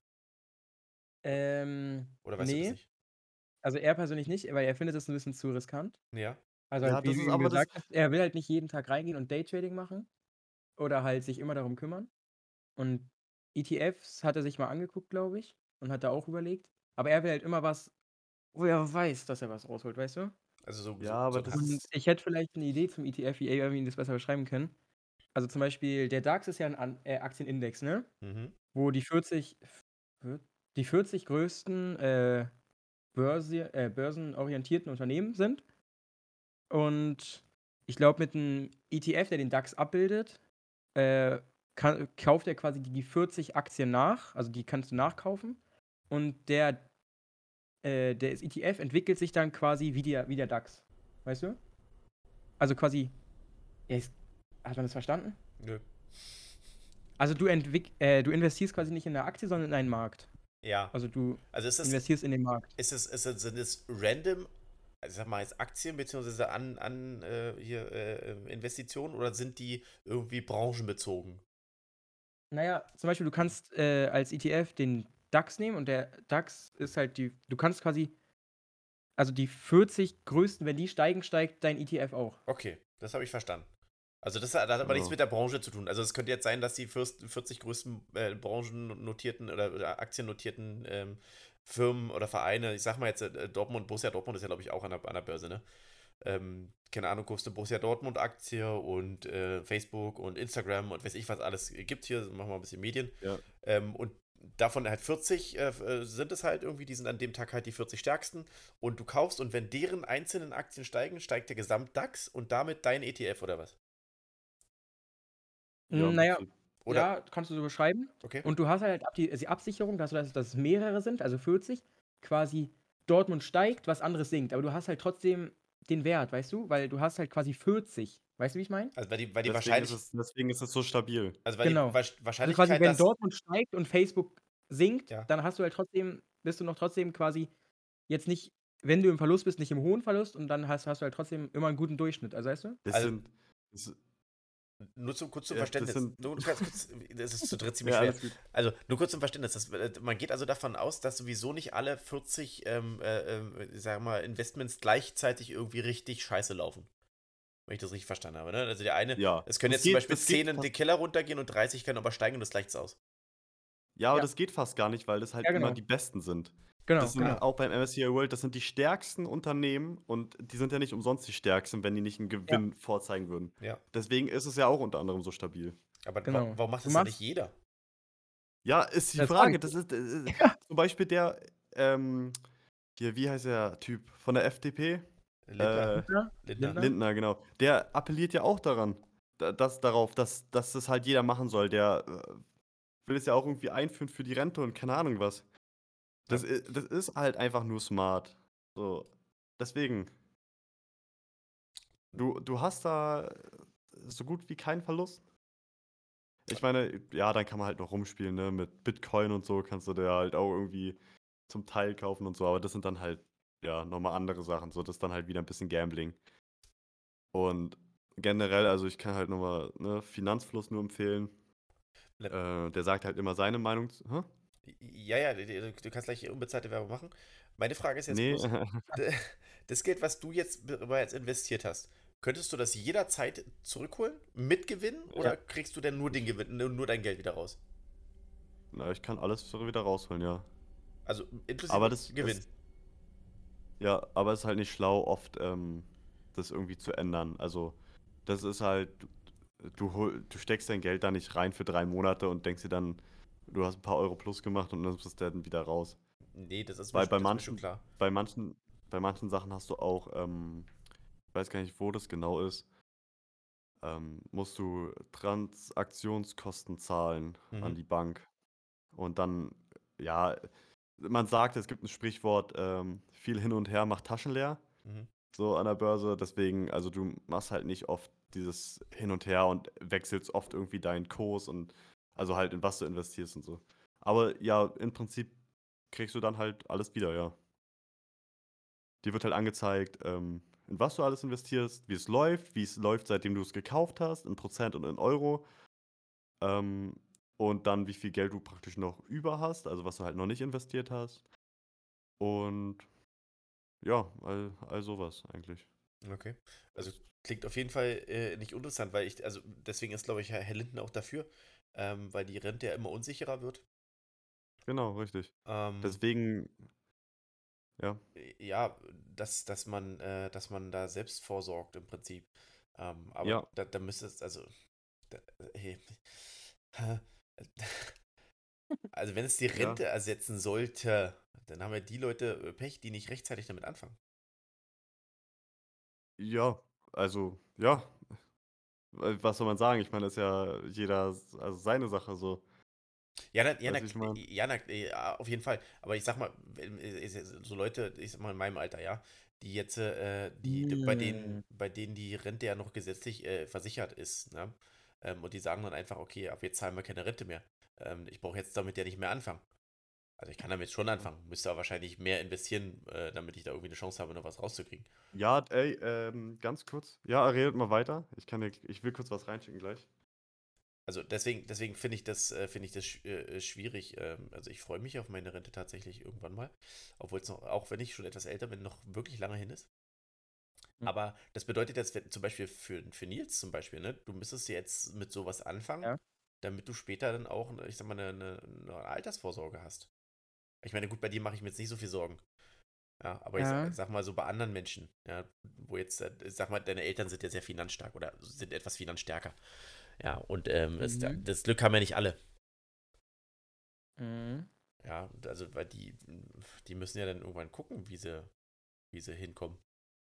S1: Oder weißt du das
S3: Nee,
S1: nicht?
S3: also er persönlich nicht, weil er findet das ein bisschen zu riskant.
S1: Ja.
S3: Also
S2: Ja,
S3: halt, wie
S2: das
S3: du
S2: ist
S3: ihm
S2: aber das.
S3: gesagt hast, er will halt nicht jeden Tag reingehen und Daytrading machen oder halt sich immer darum kümmern. Und ETFs hat er sich mal angeguckt, glaube ich, und hat da auch überlegt. Aber er will halt immer was, wo er weiß, dass er was rausholt, weißt du?
S1: Also
S2: Ja, aber das
S3: Und
S2: ist.
S3: ich hätte vielleicht eine Idee zum ETF, wie er ihn das besser beschreiben können. Also zum Beispiel, der DAX ist ja ein Aktienindex, ne?
S1: Mhm.
S3: Wo die 40 größten börsenorientierten Unternehmen sind. Und ich glaube, mit einem ETF, der den DAX abbildet, äh, kauft er quasi die 40 Aktien nach, also die kannst du nachkaufen. Und der ETF entwickelt sich dann quasi wie der DAX. Weißt du? Also quasi, ja, hat man das verstanden?
S1: Nö.
S3: Also du investierst quasi nicht in eine Aktie, sondern in einen Markt.
S1: Ja.
S3: Also du
S1: Also
S3: investierst in den Markt.
S1: sind es random, also ich sag mal jetzt Aktien beziehungsweise Investitionen oder sind die irgendwie branchenbezogen?
S3: Naja, zum Beispiel, du kannst als ETF den DAX nehmen und der DAX ist halt du kannst quasi, also die 40 größten, wenn die steigen, steigt dein ETF auch.
S1: Okay, das habe ich verstanden. Also das hat aber nichts
S2: Oh.
S1: mit der Branche zu tun. Also es könnte jetzt sein, dass die 40 größten branchennotierten oder aktiennotierten Firmen oder Vereine, ich sag mal jetzt Borussia Dortmund ist ja glaube ich auch an der Börse, ne? Keine Ahnung, kaufst du Borussia Dortmund Aktie und Facebook und Instagram und weiß ich was alles gibt hier, machen wir ein bisschen Medien.
S2: Ja.
S1: Und davon halt 40 sind es halt irgendwie, die sind an dem Tag halt die 40 stärksten und du kaufst und wenn deren einzelnen Aktien steigen, steigt der Gesamt-DAX und damit dein ETF oder was?
S2: Ja, im
S3: Naja,
S2: Prinzip.
S1: Oder,
S3: ja, kannst du so beschreiben.
S1: okay.
S3: Und du hast halt die Absicherung, dass es mehrere sind, also 40, quasi Dortmund steigt, was anderes sinkt. Aber du hast halt trotzdem den Wert, weißt du? Weil du hast halt quasi 40. Weißt du, wie ich meine?
S1: Also
S2: Deswegen ist es so stabil.
S1: weil die
S3: Genau. Also quasi,
S1: Wahrscheinlichkeit,
S3: wenn
S1: dass,
S3: Dortmund steigt und Facebook sinkt,
S1: ja,
S3: dann bist du noch trotzdem quasi jetzt nicht, wenn du im Verlust bist, nicht im hohen Verlust und dann hast du halt trotzdem immer einen guten Durchschnitt. Also weißt du?
S2: Das
S1: also
S2: sind. Das,
S1: nur kurz zum
S2: das
S1: Verständnis,
S2: sind.
S1: nur ganz kurz, das ist zu dritt ziemlich
S2: Ja,
S1: schwer.
S2: alles gut.
S1: Also nur kurz zum Verständnis, man geht also davon aus, dass sowieso nicht alle 40, sagen wir mal, Investments gleichzeitig irgendwie richtig scheiße laufen. Wenn ich das richtig verstanden habe, ne? Also der eine,
S2: Ja.
S1: es können jetzt zum Beispiel
S2: Das geht
S1: 10 in
S2: fast.
S1: den Keller runtergehen und 30 können aber steigen und das gleicht's aus.
S2: Ja, aber
S3: Ja,
S2: das geht fast gar nicht, weil das halt
S3: ja,
S2: immer
S3: genau.
S2: die Besten sind.
S3: Genau,
S2: Das sind
S3: genau.
S2: auch beim MSCI World, das sind die stärksten Unternehmen und die sind ja nicht umsonst die stärksten, wenn die nicht einen
S3: Ja,
S2: Gewinn vorzeigen würden.
S1: Ja.
S2: Deswegen ist es ja auch unter anderem so stabil.
S1: Aber
S3: genau.
S1: warum macht
S3: Du
S1: das dann nicht
S3: machst,
S1: jeder?
S2: Ja, ist die
S3: das frage
S2: Frage.
S3: ich
S2: Das
S3: dich.
S2: ist
S3: Ja.
S2: zum Beispiel ähm, wie heißt der Typ von der FDP?
S1: Lindner.
S2: Äh,
S3: Lindner?
S1: Lindner.
S3: Lindner?
S2: Lindner, genau. Der appelliert ja auch darauf, dass das halt jeder machen soll. Der will es ja auch irgendwie einführen für die Rente und keine Ahnung was.
S1: Ja.
S2: Das ist halt einfach nur smart. So, deswegen, du hast da so gut wie keinen Verlust. Ich meine, ja, dann kann man halt noch rumspielen, ne? Mit Bitcoin und so kannst du dir halt auch irgendwie zum Teil kaufen und so, aber das sind dann halt, ja, nochmal andere Sachen. So, das ist dann halt wieder ein bisschen Gambling. Und generell, also ich kann halt nochmal, ne, Finanzfluss nur empfehlen.
S1: Le-
S2: Der sagt halt immer seine Meinung. Hä?
S1: Ja, ja, du kannst gleich unbezahlte Werbung machen. Meine Frage ist jetzt
S2: Nee,
S1: bloß, d- das Geld, was du jetzt bereits investiert hast, könntest du das jederzeit zurückholen? Mit Gewinn? Oder
S3: Ja.
S1: kriegst du denn nur den
S2: ich,
S1: Gewinn, nur dein Geld wieder raus?
S2: na, ich kann alles so wieder rausholen, ja.
S1: Also
S2: Aber
S1: inklusive
S2: das
S1: Gewinn.
S2: ist, ja, aber es ist halt nicht schlau, oft das irgendwie zu ändern. Also, das ist halt, du steckst dein Geld da nicht rein für 3 Monate und denkst dir dann, du hast ein paar Euro plus gemacht und dann nimmst es dann wieder raus.
S1: Nee, das ist mir,
S2: Weil bei
S1: das ist mir schon
S2: manchen,
S1: klar.
S2: bei manchen, bei manchen Sachen hast du auch, ich weiß gar nicht, wo das genau ist, musst du Transaktionskosten zahlen an
S1: Mhm,
S2: die Bank. Und dann, ja, man sagt, es gibt ein Sprichwort, viel hin und her macht Taschen leer,
S1: mhm.
S2: so an der Börse. Deswegen, also du machst halt nicht oft dieses Hin und Her und wechselst oft irgendwie deinen Kurs und also halt in was du investierst und so. Aber ja, im Prinzip kriegst du dann halt alles wieder, ja. Dir wird halt angezeigt, in was du alles investierst, wie es läuft, seitdem du es gekauft hast, in Prozent und in Euro. Ähm, und dann, wie viel Geld du praktisch noch über hast, also was du halt noch nicht investiert hast. Und ja, all sowas eigentlich.
S1: Okay. Also
S2: Das,
S1: klingt auf jeden Fall nicht uninteressant, weil also deswegen ist, glaube ich, Herr Linden auch dafür, weil die Rente ja immer unsicherer wird.
S2: genau, richtig.
S1: Ähm,
S2: Deswegen, ja,
S1: ja, dass man da selbst vorsorgt im Prinzip. Aber
S2: ja,
S1: da müsste es, also, da, hey, also wenn es die
S2: ja,
S1: Rente ersetzen sollte, dann haben ja die Leute Pech, die nicht rechtzeitig damit anfangen.
S2: ja, also, ja, was soll man sagen? Ich meine, das ist ja jeder, also seine Sache so. Weißt du, ich meine?
S1: ja, auf jeden Fall. Aber ich sag mal, so Leute, ich sag mal in meinem Alter, ja, die jetzt,
S3: Hm.
S1: bei denen die Rente ja noch gesetzlich versichert ist, ne? Und die sagen dann einfach, okay, ab jetzt zahlen wir keine Rente mehr. Ich brauche jetzt damit ja nicht mehr anfangen. Also ich kann damit schon anfangen, müsste aber wahrscheinlich mehr investieren, damit ich da irgendwie eine Chance habe, noch was rauszukriegen.
S2: Ja, ey, ganz kurz. Ja, redet mal weiter. Ich will kurz was reinschicken gleich.
S1: Also deswegen finde ich das schwierig. Also ich freue mich auf meine Rente tatsächlich irgendwann mal, obwohl es noch, auch wenn ich schon etwas älter bin, noch wirklich lange hin ist.
S3: Hm.
S1: Aber das bedeutet jetzt zum Beispiel für Nils zum Beispiel, ne, du müsstest jetzt mit sowas anfangen,
S3: Ja.
S1: damit du später dann auch, ich sag mal, eine Altersvorsorge hast. Ich meine, gut, bei dir mache ich mir jetzt nicht so viel Sorgen. Ja, aber ich
S3: Ja.
S1: sag mal so bei anderen Menschen, ja, wo jetzt, ich sag mal, deine Eltern sind ja sehr finanzstark oder sind etwas finanzstärker. Ja, und
S3: Mhm.
S1: das Glück haben ja nicht alle.
S3: Mhm.
S1: Ja, also, weil die müssen ja dann irgendwann gucken, wie sie hinkommen.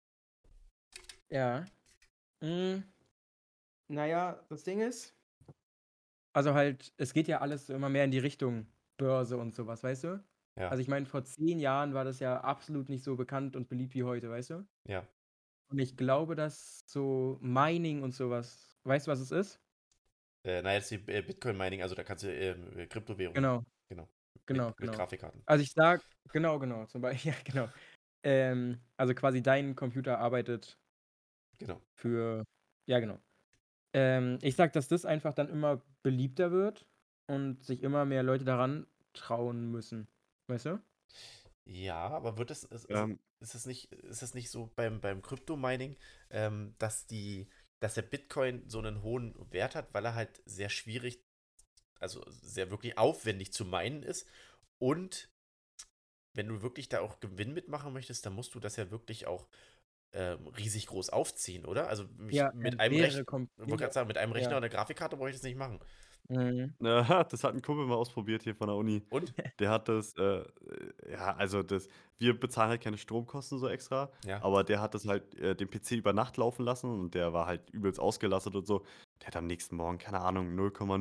S3: Ja. Hm. Naja, das Ding ist, also halt, es geht ja alles so immer mehr in die Richtung Börse und sowas, weißt du?
S1: Ja,
S3: Also ich meine, vor 10 Jahren war das ja absolut nicht so bekannt und beliebt wie heute, weißt du?
S1: ja.
S3: Und ich glaube, dass so Mining und sowas, weißt du, was es ist?
S1: Naja, das ist wie Bitcoin-Mining, also da kannst du Kryptowährungen,
S3: Genau,
S1: genau,
S3: genau,
S1: mit
S3: genau.
S1: Grafikkarten.
S3: Also ich sag, genau, genau, zum Beispiel, ja, genau. Also quasi dein Computer arbeitet
S1: Genau.
S3: für, ja, genau. Ich sag, dass das einfach dann immer beliebter wird und sich immer mehr Leute daran trauen müssen. Weißt du?
S1: Ja, aber
S2: Ähm,
S1: ist es nicht so beim Krypto-Mining, dass dass der Bitcoin so einen hohen Wert hat, weil er halt sehr schwierig, also sehr wirklich aufwendig zu minen ist und wenn du wirklich da auch Gewinn mitmachen möchtest, dann musst du das ja wirklich auch riesig groß aufziehen, oder? Also
S3: Ja,
S1: mit einem
S3: mehrere
S1: Rechner, wollte
S3: Computer.
S1: gerade sagen, mit einem Rechner
S3: Ja.
S1: und einer Grafikkarte brauche ich das nicht machen.
S3: Mhm.
S2: das hat ein Kumpel mal ausprobiert hier von der Uni.
S1: Und?
S2: Der hat das, ja, also wir bezahlen halt keine Stromkosten so extra,
S1: Ja.
S2: aber der hat das halt den PC über Nacht laufen lassen und der war halt übelst ausgelastet und so. Der hat am nächsten Morgen, keine Ahnung,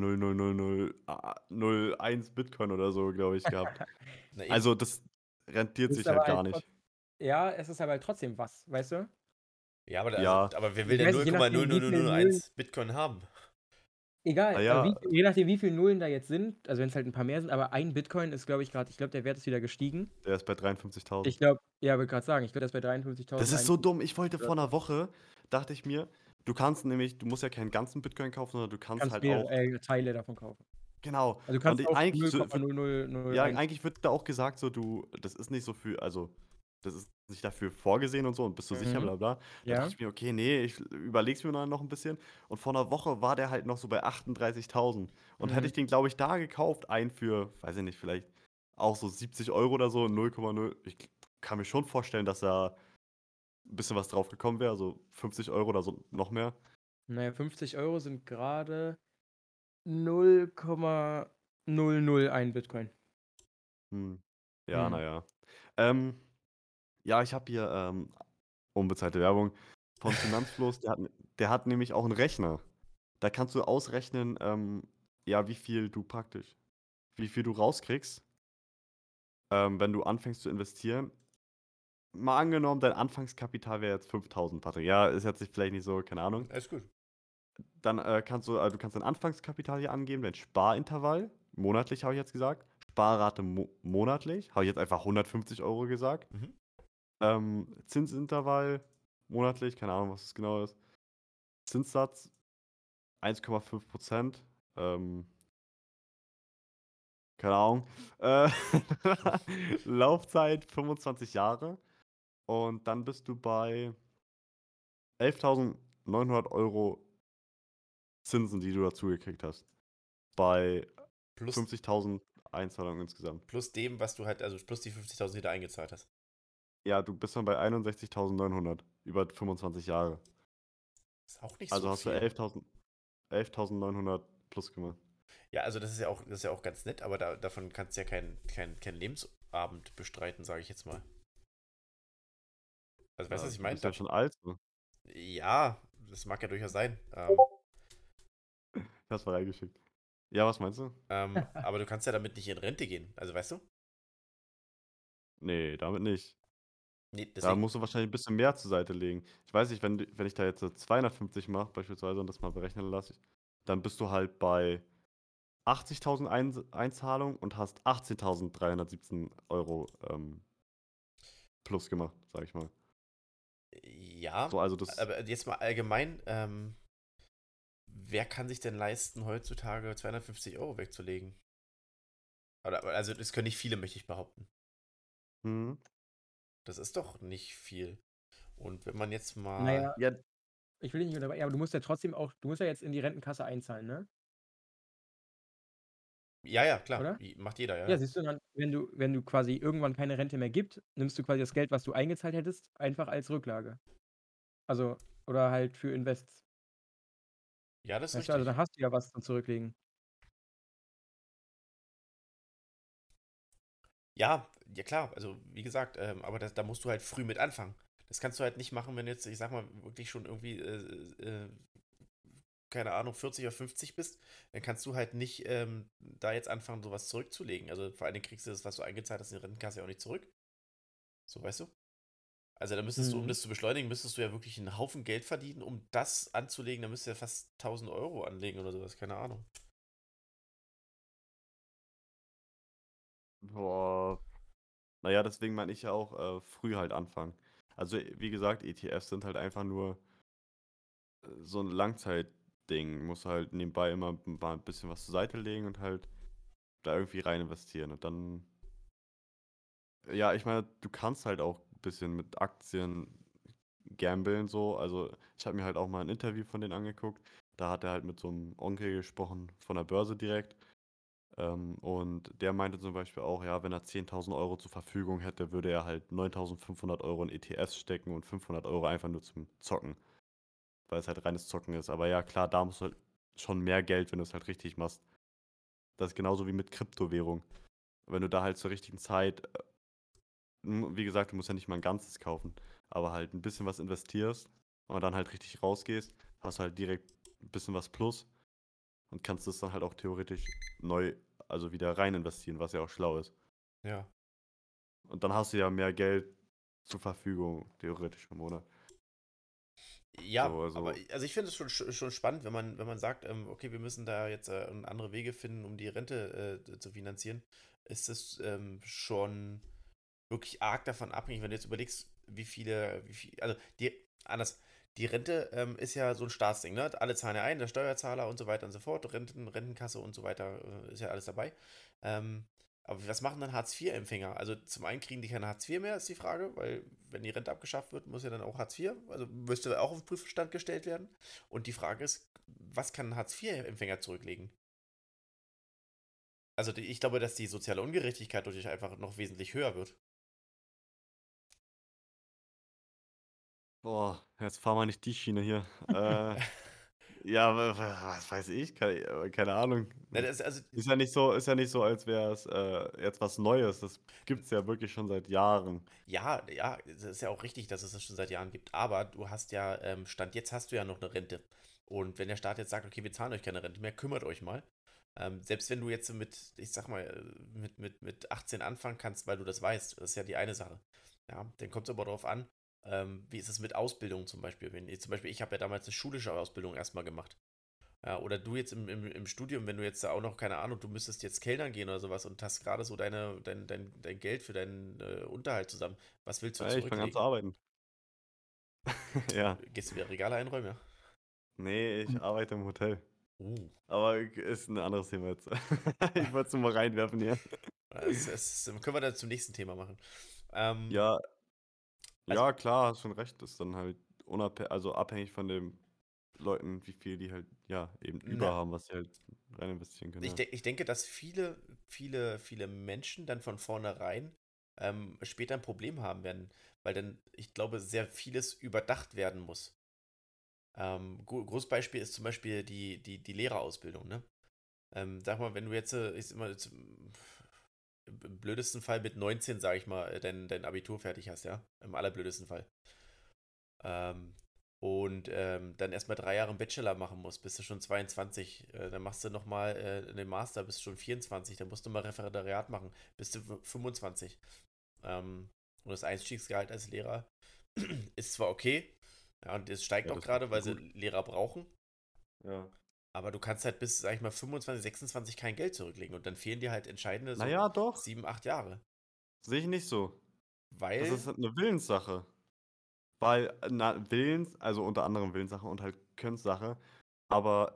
S2: 0,00001 Bitcoin oder so, glaube ich, gehabt.
S1: Na eben.
S2: Also das rentiert
S3: Ist
S2: sich
S3: aber
S2: halt
S3: halt
S2: gar nicht.
S3: ja, es ist aber halt trotzdem was, weißt du?
S1: Ja,
S2: Ja,
S1: aber wer will
S3: Ich
S1: denn
S3: weiß nicht, je nachdem, wie viele Nullen.
S1: 0,00001 Bitcoin haben?
S3: Egal,
S2: Naja,
S3: je nachdem, wie viele Nullen da jetzt sind, also wenn es halt ein paar mehr sind, aber ein Bitcoin ist, glaube ich, gerade, ich glaube, der Wert ist wieder gestiegen.
S2: der ist bei 53.000.
S3: Ich glaube, ja, wollte gerade sagen, ich glaube, der ist bei
S2: Das ist
S3: 53.000.
S2: so dumm. Ich wollte vor einer Woche, dachte ich mir, du musst ja keinen ganzen Bitcoin kaufen, sondern du
S3: Du
S2: kannst
S3: kannst
S2: halt auch,
S3: mehrere Teile davon kaufen.
S2: genau.
S3: Also du
S2: Und
S3: kannst auch
S2: eigentlich, ja,
S3: 0,0001.
S2: eigentlich wird da auch gesagt, so, das ist nicht so für, also, das ist nicht dafür vorgesehen und so und bist du sicher,
S3: Mhm.
S2: bla bla. Da dachte
S3: Ja.
S2: ich mir, okay, nee, ich überleg's mir noch ein bisschen. Und vor einer Woche war der halt noch so bei 38.000. Und hätte
S3: Mhm.
S2: ich den, glaube ich, da gekauft, einen für, weiß ich nicht, vielleicht auch so 70 Euro oder so, 0,0. Ich kann mir schon vorstellen, dass da ein bisschen was drauf gekommen wäre, so 50 Euro oder so, noch mehr.
S3: Naja, 50 Euro sind gerade 0,001 Bitcoin.
S2: Hm. Ja,
S3: Mhm.
S2: naja. Ähm, ja, ich habe hier unbezahlte Werbung von Finanzfluss. Der hat nämlich auch einen Rechner. Da kannst du ausrechnen, ja, wie viel du rauskriegst, wenn du anfängst zu investieren. Mal angenommen, dein Anfangskapital wäre jetzt 5.000, Patrick. Ja, ist jetzt vielleicht nicht so, keine Ahnung.
S1: Alles gut.
S2: Dann du kannst dein Anfangskapital hier angeben, dein Sparintervall, monatlich habe ich jetzt gesagt. Sparrate monatlich, habe ich jetzt einfach 150 Euro gesagt.
S1: Mhm.
S2: Zinsintervall monatlich, keine Ahnung, was das genau ist. Zinssatz 1,5%. Keine Ahnung. Äh, Laufzeit 25 Jahre. Und dann bist du bei 11.900 Euro Zinsen, die du dazu gekriegt hast. Bei
S1: Plus,
S2: 50.000 Einzahlungen insgesamt.
S1: plus dem, was du halt, also plus die 50.000, die du eingezahlt hast.
S2: Ja, du bist dann bei 61.900 über 25 Jahre.
S1: Ist auch nicht
S2: Also
S1: so
S2: hast du
S1: viel.
S2: 11.900 plus gemacht.
S1: Ja, also das ist ja auch ganz nett, aber davon kannst du ja kein Lebensabend bestreiten, sage ich jetzt mal. Also weißt du,
S2: Ja,
S1: was ich
S2: du
S1: meine?
S2: bist ja schon alt. Ne?
S1: Ja, das mag ja durchaus sein.
S2: Hast du reingeschickt. Ja, was meinst du?
S1: Aber du kannst ja damit nicht in Rente gehen. Also weißt du?
S2: Nee, damit nicht.
S1: Nee,
S2: Da
S1: deswegen.
S2: musst du wahrscheinlich ein bisschen mehr zur Seite legen. Ich weiß nicht, wenn ich da jetzt so 250 mache, beispielsweise, und das mal berechnen lasse, dann bist du halt bei 80.000 Einzahlung und hast 18.317 Euro plus gemacht, sag ich mal.
S1: Ja,
S2: So, also das,
S1: aber jetzt mal allgemein, wer kann sich denn leisten, heutzutage 250 Euro wegzulegen? Also das können nicht viele, möchte ich behaupten.
S2: hm,
S1: Das ist doch nicht viel. Und wenn man jetzt mal.
S3: Naja,
S2: ja,
S3: ich will dich nicht unterbrechen, aber du musst ja trotzdem auch, du musst ja jetzt in die Rentenkasse einzahlen, ne?
S1: Ja, ja, klar.
S3: Oder?
S1: Macht jeder, ja.
S3: Ja,
S1: Ja.
S3: siehst du dann, wenn du quasi irgendwann keine Rente mehr gibt, nimmst du quasi das Geld, was du eingezahlt hättest, einfach als Rücklage. Also, oder halt für Invests.
S1: Ja, das ist
S3: Weißt du, also dann
S1: richtig.
S3: hast du ja was zum Zurücklegen.
S1: Ja, ja klar, also wie gesagt, aber da musst du halt früh mit anfangen. Das kannst du halt nicht machen, wenn du jetzt, ich sag mal, wirklich schon irgendwie, keine Ahnung, 40 oder 50 bist. Dann kannst du halt nicht da jetzt anfangen, sowas zurückzulegen. Also vor allen Dingen kriegst du das, was du eingezahlt hast, in die Rentenkasse ja auch nicht zurück. So, weißt du? Also da müsstest du, um
S3: Mhm.
S1: das zu beschleunigen, müsstest du ja wirklich einen Haufen Geld verdienen, um das anzulegen. Da müsstest du ja fast 1.000 Euro anlegen oder sowas, keine Ahnung.
S2: boah, naja, deswegen meine ich ja auch früh halt anfangen. Also, wie gesagt, ETFs sind halt einfach nur so ein Langzeitding. Muss halt nebenbei immer mal ein bisschen was zur Seite legen und halt da irgendwie rein investieren. Und dann, ja, ich meine, du kannst halt auch ein bisschen mit Aktien gamblen so. Also, ich habe mir halt auch mal ein Interview von denen angeguckt. Da hat er halt mit so einem Onkel gesprochen von der Börse direkt. Und der meinte zum Beispiel auch, ja, wenn er 10.000 Euro zur Verfügung hätte, würde er halt 9.500 Euro in ETFs stecken und 500 Euro einfach nur zum Zocken, weil es halt reines Zocken ist. Aber ja, klar, da musst du halt schon mehr Geld, wenn du es halt richtig machst. Das ist genauso wie mit Kryptowährung. Wenn du da halt zur richtigen Zeit, wie gesagt, du musst ja nicht mal ein ganzes kaufen, aber halt ein bisschen was investierst und dann halt richtig rausgehst, hast du halt direkt ein bisschen was plus und kannst das dann halt auch theoretisch neu, also wieder rein investieren, was ja auch schlau ist.
S1: Ja.
S2: Und dann hast du ja mehr Geld zur Verfügung, theoretisch im Monat.
S1: Ja,
S2: So,
S1: aber
S2: also,
S1: also ich finde es schon spannend, wenn man sagt, okay, wir müssen da jetzt andere Wege finden, um die Rente zu finanzieren, ist es schon wirklich arg davon abhängig, wenn du jetzt überlegst, also anders, die Rente ist ja so ein Staatsding, ne? Alle zahlen ja ein, der Steuerzahler und so weiter und so fort, Rentenkasse und so weiter, ist ja alles dabei. Ähm, aber was machen dann Hartz-IV-Empfänger? Also zum einen kriegen die keine Hartz IV mehr, ist die Frage, weil wenn die Rente abgeschafft wird, muss ja dann auch Hartz IV, also müsste auch auf den Prüfstand gestellt werden. Und die Frage ist, was kann ein Hartz-IV-Empfänger zurücklegen? Also ich glaube, dass die soziale Ungerechtigkeit dadurch einfach noch wesentlich höher wird.
S2: boah, jetzt fahren wir nicht die Schiene hier. Ja, was weiß ich? Keine Ahnung.
S1: Na, also
S2: Ist ja nicht so, als wäre es jetzt was Neues. Das gibt's ja wirklich schon seit Jahren.
S1: ja, ja, es ist ja auch richtig, dass es das schon seit Jahren gibt. Aber du hast ja, Stand jetzt hast du ja noch eine Rente. Und wenn der Staat jetzt sagt, okay, wir zahlen euch keine Rente mehr, kümmert euch mal. Selbst wenn du jetzt ich sag mal, mit 18 anfangen kannst, weil du das weißt, das ist ja die eine Sache. Ja, dann kommt es aber darauf an, wie ist es mit Ausbildung zum Beispiel. Ich habe ja damals eine schulische Ausbildung erstmal gemacht. Ja, oder du jetzt im Studium, wenn du jetzt da auch noch, keine Ahnung, du müsstest jetzt Kellnern gehen oder sowas und hast gerade so dein Geld für deinen Unterhalt zusammen. Was willst du
S2: Ey, ich fange an zu
S1: zurücklegen?
S2: arbeiten. Ja.
S1: Gehst du wieder Regale einräumen, ja?
S2: Nee, ich arbeite im Hotel.
S1: Uh,
S2: Aber ist ein anderes Thema jetzt. Ich wollte es nur mal reinwerfen hier.
S1: können wir dann zum nächsten Thema machen. Ähm,
S2: Ja,
S1: also,
S2: ja, klar, hast schon recht. Ist dann halt also abhängig von den Leuten, wie viel die halt, ja, eben über
S1: na,
S2: haben, was sie halt rein investieren können, ja.
S1: ich denke, dass viele Menschen dann von vornherein später ein Problem haben werden, weil dann, ich glaube, sehr vieles überdacht werden muss. Großes Beispiel ist zum Beispiel die Lehrerausbildung, ne? Sag mal, wenn du jetzt, ich sag mal, im blödesten Fall mit 19, sag ich mal, dein Abitur fertig hast, ja? Im allerblödesten Fall. Ähm, dann erstmal 3 Jahre einen Bachelor machen musst, bist du schon 22. Dann machst du nochmal einen Master, bist du schon 24. Dann musst du mal Referendariat machen, bist du 25. Und das Einstiegsgehalt als Lehrer ist zwar okay, ja, und es steigt
S2: Ja,
S1: auch
S2: das ist
S1: gerade,
S2: schon
S1: weil sie
S2: gut.
S1: Lehrer brauchen.
S2: Ja.
S1: Aber du kannst halt bis, sag ich mal, 25, 26 kein Geld zurücklegen. Und dann fehlen dir halt entscheidende
S2: Na
S1: so
S2: ja, doch,
S1: 7, 8 Jahre.
S2: sehe ich nicht so. Das
S1: Weil,
S2: ist halt 'ne Willenssache. Weil, also unter anderem Willenssache und halt Könnenssache, aber,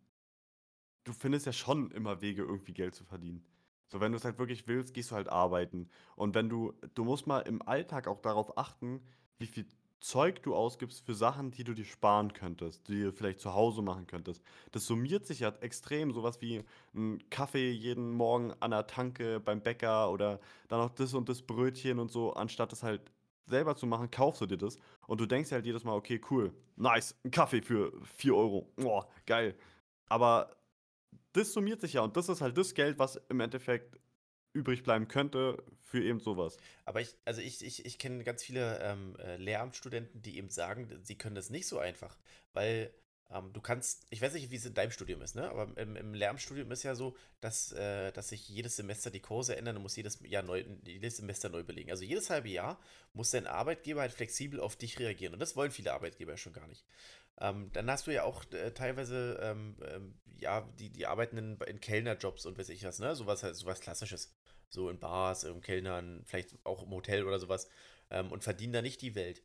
S2: du findest ja schon immer Wege, irgendwie Geld zu verdienen. So, wenn du es halt wirklich willst, gehst du halt arbeiten. Und wenn du musst mal im Alltag auch darauf achten, wie viel Zeug du ausgibst für Sachen, die du dir sparen könntest, die du vielleicht zu Hause machen könntest. Das summiert sich ja extrem, sowas wie ein Kaffee jeden Morgen an der Tanke beim Bäcker oder dann noch das und das Brötchen und so, anstatt das halt selber zu machen, kaufst du dir das und du denkst dir halt jedes Mal: „Okay, cool, nice, 'n Kaffee für 4 Euro. Boah, geil.“ Aber das summiert sich ja und das ist halt das Geld, was im Endeffekt übrig bleiben könnte für eben sowas.
S1: aber ich kenne ganz viele Lehramtsstudenten, die eben sagen, sie können das nicht so einfach. Weil du kannst, ich weiß nicht, wie es in deinem Studium ist, ne? Aber im Lehramtsstudium ist ja so, dass sich jedes Semester die Kurse ändern und muss jedes Semester neu belegen. Also jedes halbe Jahr muss dein Arbeitgeber halt flexibel auf dich reagieren. Und das wollen viele Arbeitgeber ja schon gar nicht. Dann hast du ja auch teilweise, ja, die arbeiten in Kellnerjobs und weiß ich was, ne? Sowas Klassisches. So in Bars, im Kellnern, vielleicht auch im Hotel oder sowas. Und verdienen da nicht die Welt.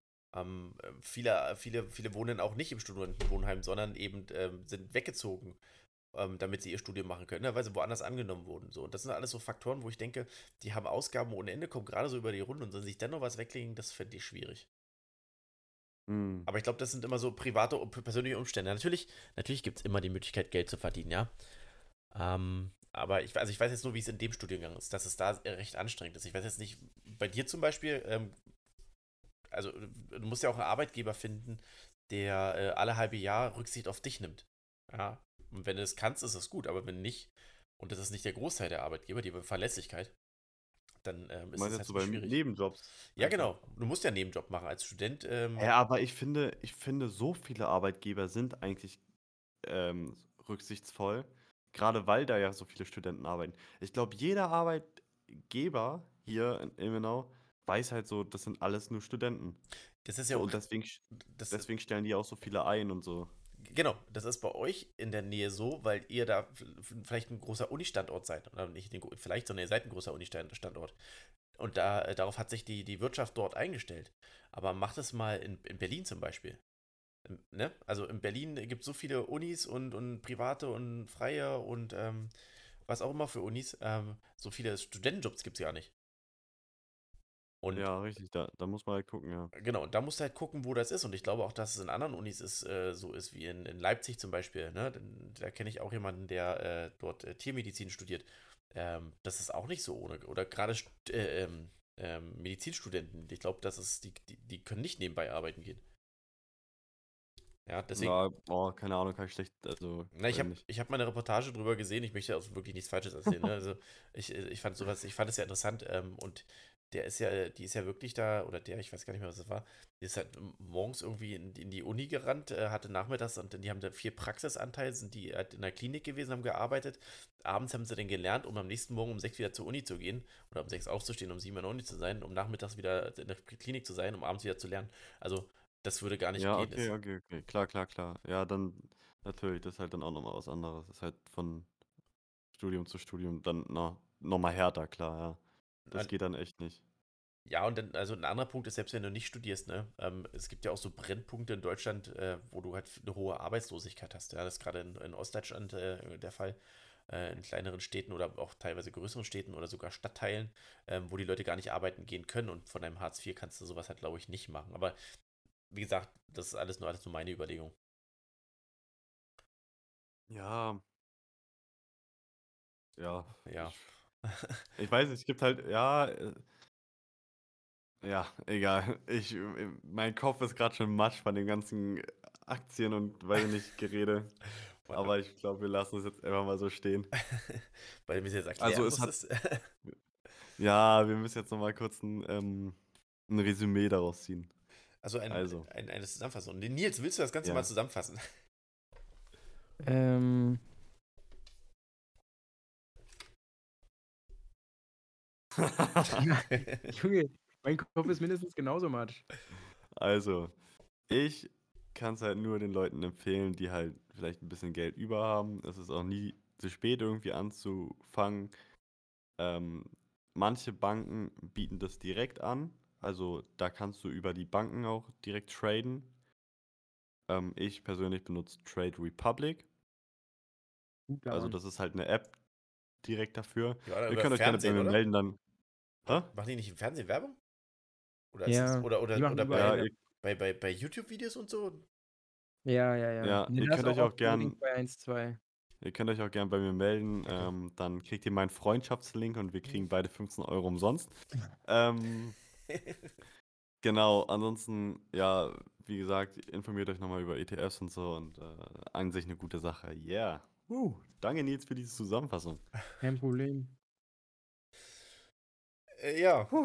S1: Viele wohnen auch nicht im Studentenwohnheim, sondern eben sind weggezogen, damit sie ihr Studium machen können, ne? Weil sie woanders angenommen wurden. So. Und das sind alles so Faktoren, wo ich denke, die haben Ausgaben ohne Ende, kommen gerade so über die Runden und sollen sich dann noch was weglegen, das fände ich schwierig.
S2: Mhm.
S1: Aber ich glaube, das sind immer so private und persönliche Umstände. Natürlich gibt es immer die Möglichkeit, Geld zu verdienen, ja. Aber also ich weiß jetzt nur, wie es in dem Studiengang ist, dass es da recht anstrengend ist. Ich weiß jetzt nicht, bei dir zum Beispiel, also du musst ja auch einen Arbeitgeber finden, der alle halbe Jahr Rücksicht auf dich nimmt. Ja. Und wenn du es kannst, ist es gut, aber wenn nicht, und das ist nicht der Großteil der Arbeitgeber, die Verlässlichkeit, dann
S2: Du
S1: ist
S2: meinst
S1: es
S2: jetzt
S1: halt
S2: so
S1: so
S2: beim
S1: schwierig.
S2: Nebenjobs
S1: Ja,
S2: einfach.
S1: genau. Du musst ja einen Nebenjob machen als Student.
S2: Ja, aber ich finde, so viele Arbeitgeber sind eigentlich, rücksichtsvoll, gerade weil da ja so viele Studenten arbeiten. Ich glaube, jeder Arbeitgeber hier in Ilmenau weiß halt so, das sind alles nur Studenten.
S1: Das ist ja
S2: So,
S1: auch,
S2: und
S1: das,
S2: deswegen stellen die auch so viele ein und so.
S1: genau, das ist bei euch in der Nähe so, weil ihr da vielleicht ein großer Uni-Standort seid. Oder nicht vielleicht, sondern ihr seid ein großer Uni-Standort. Und darauf hat sich die Wirtschaft dort eingestellt. Aber macht es mal in Berlin zum Beispiel. Ne? Also in Berlin gibt es so viele Unis und private und freie und was auch immer für Unis. So viele Studentenjobs gibt es gar nicht. Und
S2: Ja, richtig, da muss man halt gucken, ja.
S1: genau, da musst du halt gucken, wo das ist. Und ich glaube auch, dass es in anderen Unis so ist wie in Leipzig zum Beispiel. Ne? Da kenne ich auch jemanden, der dort Tiermedizin studiert. Das ist auch nicht so ohne. Oder gerade Medizinstudenten. Ich glaube, die können nicht nebenbei arbeiten gehen. Ja, deswegen.
S2: Ja, oh, keine Ahnung, kann ich schlecht, also,
S1: Na,
S2: weiß nicht.
S1: ich hab mal eine Reportage drüber gesehen. Ich möchte auch wirklich nichts Falsches erzählen. Ne? Also ich fand es ja interessant. Und die ist ja wirklich da, oder ich weiß gar nicht mehr, was es war. Die ist halt morgens irgendwie in die Uni gerannt, hatte nachmittags und die haben da viel Praxisanteil, sind die halt in der Klinik gewesen, haben gearbeitet. Abends haben sie dann gelernt, um am nächsten Morgen um 6 wieder zur Uni zu gehen oder um 6 aufzustehen, um 7 in der Uni zu sein, um nachmittags wieder in der Klinik zu sein, um abends wieder zu lernen. Also, das würde gar nicht
S2: Ja,
S1: gehen.
S2: okay, okay, okay. Klar, klar, klar. Ja, dann natürlich, das ist halt dann auch nochmal was anderes. Das ist halt von Studium zu Studium dann nochmal härter, klar, ja. Das geht dann echt nicht.
S1: Ja, und dann, also ein anderer Punkt ist, selbst wenn du nicht studierst, ne, es gibt ja auch so Brennpunkte in Deutschland, wo du halt eine hohe Arbeitslosigkeit hast. Ja, das ist gerade in Ostdeutschland der Fall, in kleineren Städten oder auch teilweise größeren Städten oder sogar Stadtteilen, wo die Leute gar nicht arbeiten gehen können und von einem Hartz IV kannst du sowas halt, glaube ich, nicht machen. Aber wie gesagt, das ist alles nur meine Überlegung.
S2: Ja, ja,
S1: Ja.
S2: ich weiß nicht, es gibt halt, ja, ja, egal. Mein Kopf ist gerade schon matsch von den ganzen Aktien und weiß ich nicht, Gerede. Aber ich glaube, wir lassen es jetzt einfach mal so stehen.
S1: Weil du mir jetzt
S2: Also
S1: erklären
S2: es hat,
S1: musstest.
S2: ja, wir müssen jetzt nochmal kurz ein Resümee daraus ziehen.
S1: Also
S2: Also.
S1: eine Zusammenfassung. Nils, willst du das Ganze mal
S2: Ja.
S1: zusammenfassen?
S3: Ähm, ja, Junge, mein Kopf ist mindestens genauso matsch.
S2: Also, ich kann es halt nur den Leuten empfehlen, die halt vielleicht ein bisschen Geld über haben. Es ist auch nie zu spät, irgendwie anzufangen. Ähm, manche Banken bieten das direkt an. Also, da kannst du über die Banken auch direkt traden. Ich persönlich benutze Trade Republic.
S3: Guter
S2: Also,
S3: Mann.
S2: das ist halt eine App direkt dafür.
S1: Ja, oder
S2: Ihr
S1: über
S2: könnt euch gerne bei
S1: Fernsehen,
S2: mir
S1: oder?
S2: melden dann. Hä?
S1: Machen die nicht im Fernsehen Werbung? Oder ist es,
S3: Ja, die machen
S1: oder
S3: überall
S2: Ja,
S3: Werbung.
S1: bei YouTube-Videos und so?
S3: Ja, ja, ja.
S2: ja,
S3: Ne, da ist auch oft so Link bei 1, 2.
S2: ihr könnt euch auch gern bei mir melden.
S1: Okay.
S2: Dann kriegt ihr meinen Freundschaftslink und wir kriegen beide 15 Euro umsonst. Ähm, genau, ansonsten, ja, wie gesagt, informiert euch nochmal über ETFs und so und an sich eine gute Sache. Yeah. Danke, Nils, für diese Zusammenfassung.
S3: Kein Problem.
S1: Ja.
S2: Puh.